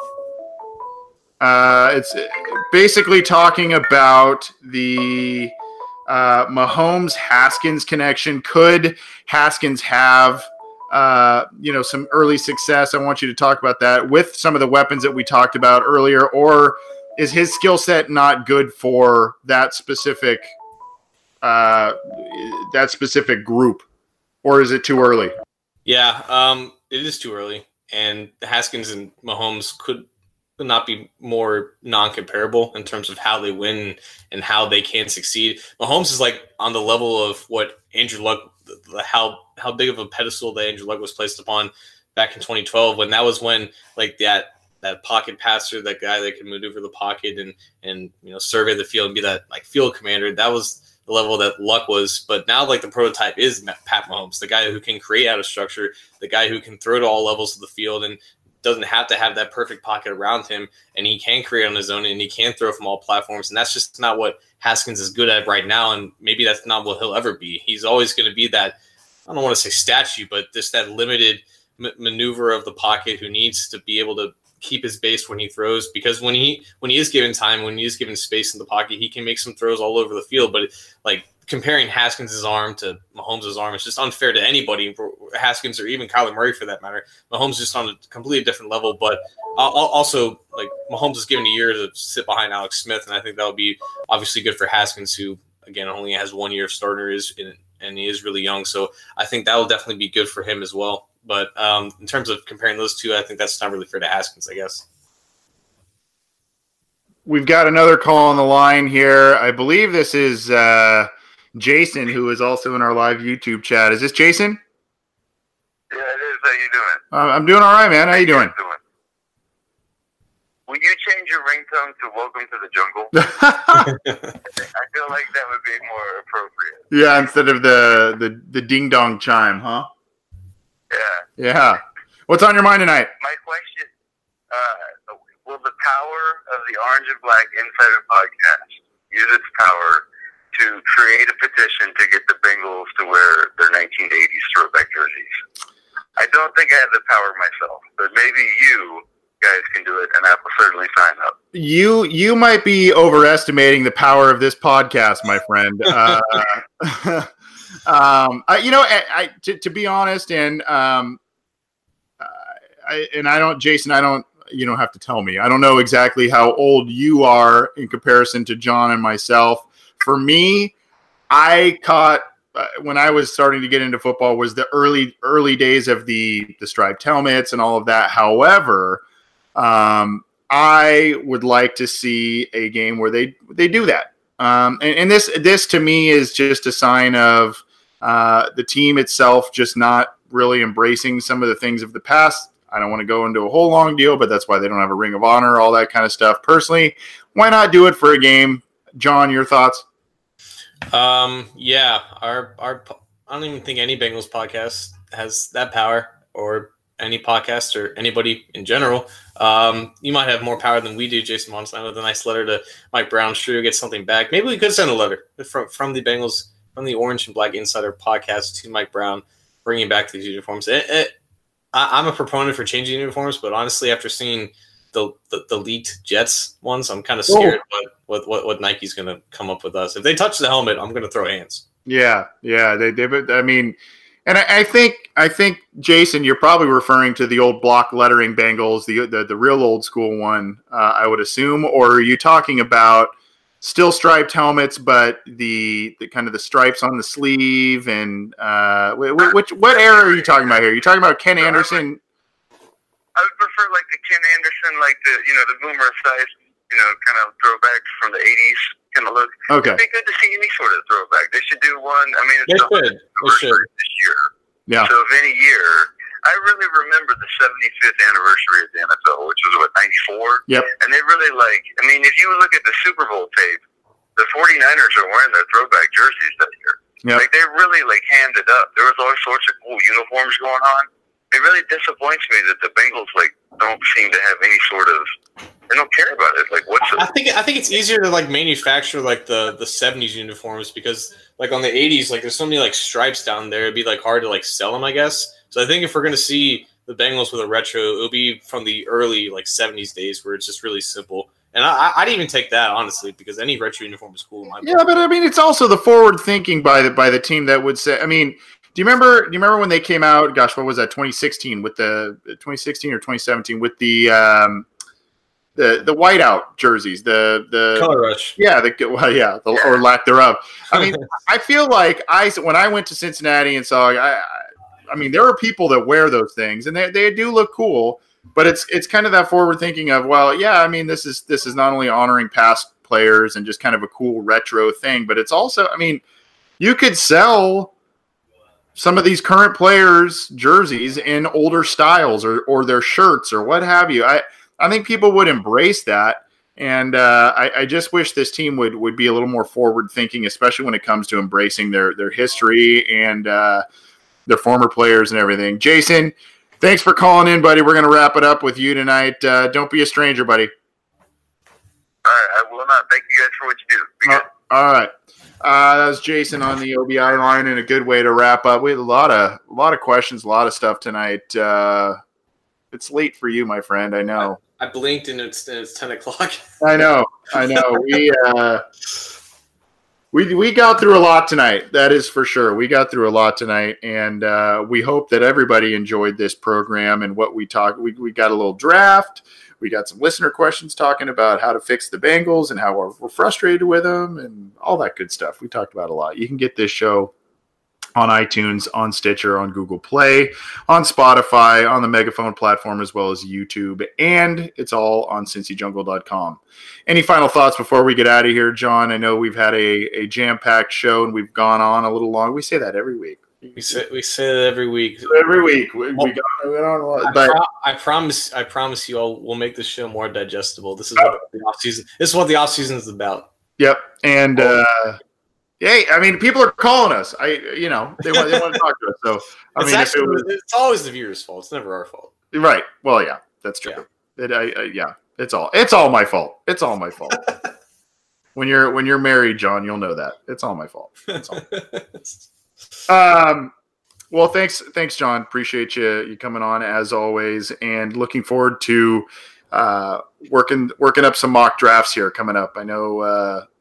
S2: uh, it's basically talking about the Uh, Mahomes-Haskins connection. Could Haskins have, uh, you know, some early success? I want you to talk about that with some of the weapons that we talked about earlier, or is his skill set not good for that specific, uh, that specific group, or is it too early?
S3: Yeah, um, it is too early, and Haskins and Mahomes could not be more non-comparable in terms of how they win and how they can succeed. Mahomes is like on the level of what Andrew Luck, how how big of a pedestal that Andrew Luck was placed upon back in twenty twelve, when that was when like that that pocket passer, that guy that can maneuver the pocket and and you know survey the field and be that like field commander. That was the level that Luck was. But now like the prototype is Pat Mahomes, the guy who can create out of structure, the guy who can throw to all levels of the field and doesn't have to have that perfect pocket around him, and he can create on his own, and he can throw from all platforms. And that's just not what Haskins is good at right now, and maybe that's not what he'll ever be. He's always going to be that, I don't want to say statue, but just that limited m- maneuver of the pocket who needs to be able to keep his base when he throws, because when he when he is given time, when he is given space in the pocket, he can make some throws all over the field. But like comparing Haskins' arm to Mahomes' arm, it's just unfair to anybody, Haskins or even Kyler Murray for that matter. Mahomes just on a completely different level. But also, like Mahomes is given a year to sit behind Alex Smith, and I think that would be obviously good for Haskins, who again only has one year of starter is in, and he is really young. So I think that will definitely be good for him as well. But um, in terms of comparing those two, I think that's not really fair to Haskins, I guess.
S2: We've got another call on the line here. I believe this is uh, Jason, who is also in our live YouTube chat. Is this Jason?
S4: Yeah, it is. How you doing?
S2: Uh, I'm doing all right, man. How you doing?
S4: doing? Will you change your ringtone to "Welcome to the Jungle"? I feel like that would be more appropriate.
S2: Yeah, instead of the the, the ding dong chime, huh?
S4: Yeah.
S2: Yeah. What's on your mind tonight?
S4: My question: uh, will the power of the Orange and Black Insider Podcast use its power to create a petition to get the Bengals to wear their nineteen eighties throwback jerseys? I don't think I have the power myself, but maybe you guys can do it, and I will certainly sign up.
S2: You you might be overestimating the power of this podcast, my friend. Uh, um, I, you know, I, I to, to be honest, and um, I, and I don't, Jason, I don't, you don't have to tell me. I don't know exactly how old you are in comparison to John and myself. For me, I caught uh, when I was starting to get into football was the early early days of the the striped helmets and all of that. However, um, I would like to see a game where they they do that. Um, and, and this this to me is just a sign of uh, the team itself just not really embracing some of the things of the past. I don't want to go into a whole long deal, but that's why they don't have a Ring of Honor, all that kind of stuff. Personally, why not do it for a game? John, your thoughts?
S3: Um, yeah, our our I don't even think any Bengals podcast has that power, or any podcast or anybody in general. Um, you might have more power than we do, Jason Monson, with a nice letter to Mike Brown. Sure, get something back. Maybe we could send a letter from from the Bengals, from the Orange and Black Insider podcast to Mike Brown, bringing back these uniforms. It, it, I, I'm a proponent for changing uniforms, but honestly, after seeing the the, the leaked Jets ones, I'm kind of scared what, what what what Nike's going to come up with us. If they touch the helmet, I'm going to throw hands. Yeah,
S2: yeah, they did. I mean, and I, I think I think Jason, you're probably referring to the old block lettering Bengals, the the, the real old school one, uh, I would assume, or are you talking about still striped helmets, but the, the kind of the stripes on the sleeve and uh, which what era are you talking about here? Are you talking about Ken Anderson?
S4: I would prefer like the Ken Anderson, like the you know the boomer size, you know, kind of throwback from the eighties kind of look.
S2: Okay.
S4: It'd be good to see any sort of throwback. They should do one. I mean, it's
S3: they
S4: the
S3: should. They should.
S4: this year.
S2: Yeah.
S4: So if any year, I really remember the seventy-fifth anniversary of the N F L, which was what ninety-four.
S2: Yep.
S4: And they really like. I mean, if you look at the Super Bowl tape, the 49ers are wearing their throwback jerseys that year.
S2: Yep.
S4: Like they really like handed up. There was all sorts of cool uniforms going on. It really disappoints me that the Bengals like don't seem to have any sort of. They don't care about it. Like what's?
S3: I think I think it's easier to like manufacture like the the seventies uniforms, because like on the eighties, like there's so many like stripes down there. It'd be like hard to like sell them, I guess. So I think if we're gonna see the Bengals with a retro, it'll be from the early like seventies days where it's just really simple. And I, I'd even take that, honestly, because any retro uniform is cool. In my
S2: yeah, book. But I mean, it's also the forward thinking by the by the team that would say. I mean, do you remember? Do you remember when they came out? Gosh, what was that? twenty sixteen with the twenty sixteen or twenty seventeen with the um, the the whiteout jerseys, the the
S3: Color Rush.
S2: Yeah, the well, yeah, the, or lack thereof. I mean, I feel like I when I went to Cincinnati and saw, I, I mean, there are people that wear those things, and they they do look cool. But it's it's kind of that forward thinking of, well, yeah, I mean, this is this is not only honoring past players and just kind of a cool retro thing, but it's also, I mean, you could sell some of these current players' jerseys in older styles or or their shirts or what have you. I, I think people would embrace that. And uh, I, I just wish this team would, would be a little more forward thinking, especially when it comes to embracing their, their history and uh, their former players and everything. Jason, thanks for calling in, buddy. We're going to wrap it up with you tonight. Uh, don't be a stranger, buddy.
S4: All right, I will not. Thank you guys for what you do. Be good.
S2: Uh, all right. Uh, that was Jason on the O B I line, and a good way to wrap up. We had a lot of a lot of questions, a lot of stuff tonight. Uh, it's late for you, my friend. I know.
S3: I, I blinked and it's it's ten o'clock.
S2: I know. I know. We uh, we we got through a lot tonight. That is for sure. We got through a lot tonight, and uh, we hope that everybody enjoyed this program and what we talked. We we got a little draft. We got some listener questions talking about how to fix the Bengals and how we're, we're frustrated with them and all that good stuff. We talked about a lot. You can get this show on iTunes, on Stitcher, on Google Play, on Spotify, on the Megaphone platform, as well as YouTube, and it's all on Cincy Jungle dot com. Any final thoughts before we get out of here, John? I know we've had a, a jam-packed show and we've gone on a little long. We say that every week.
S3: We say we say that every week.
S2: Every week we, we got we went on a lot.
S3: I,
S2: But
S3: pro- I promise. I promise you, all we'll make this show more digestible. This is what the off season. This is what the off season is about.
S2: Yep, and uh, hey, I mean, people are calling us. I, you know, they want they want to talk to us. So I
S3: It's
S2: mean,
S3: actually,
S2: if it was,
S3: it's always the viewer's fault. It's never our fault.
S2: right. Well, yeah, that's true. It, I, I, yeah, it's all it's all my fault. It's all my fault. when you're when you're married, John, you'll know that it's all my fault. It's all. um. Well, thanks, thanks, John. Appreciate you you coming on as always, and looking forward to uh, working working up some mock drafts here coming up. I know uh,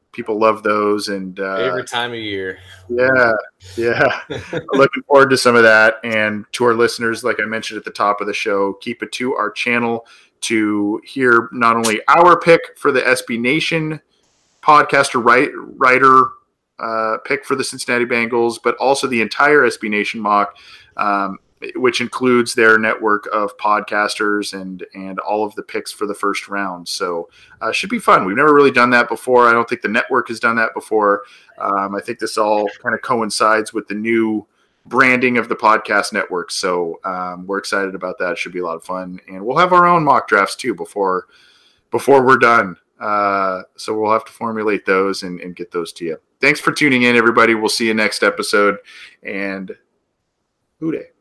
S2: people love those. And uh,
S3: favorite time of year.
S2: Yeah, yeah. Looking forward to some of that. And to our listeners, like I mentioned at the top of the show, keep it to our channel to hear not only our pick for the S B Nation podcaster write, writer uh, pick for the Cincinnati Bengals, but also the entire S B Nation mock, um, which includes their network of podcasters and and all of the picks for the first round. So uh, should be fun. We've never really done that before. I don't think the network has done that before. Um, I think this all kind of coincides with the new branding of the podcast network. So um, we're excited about that. It should be a lot of fun. And we'll have our own mock drafts too before before we're done. Uh, so we'll have to formulate those and, and get those to you. Thanks for tuning in, everybody. We'll see you next episode. And Hoo day.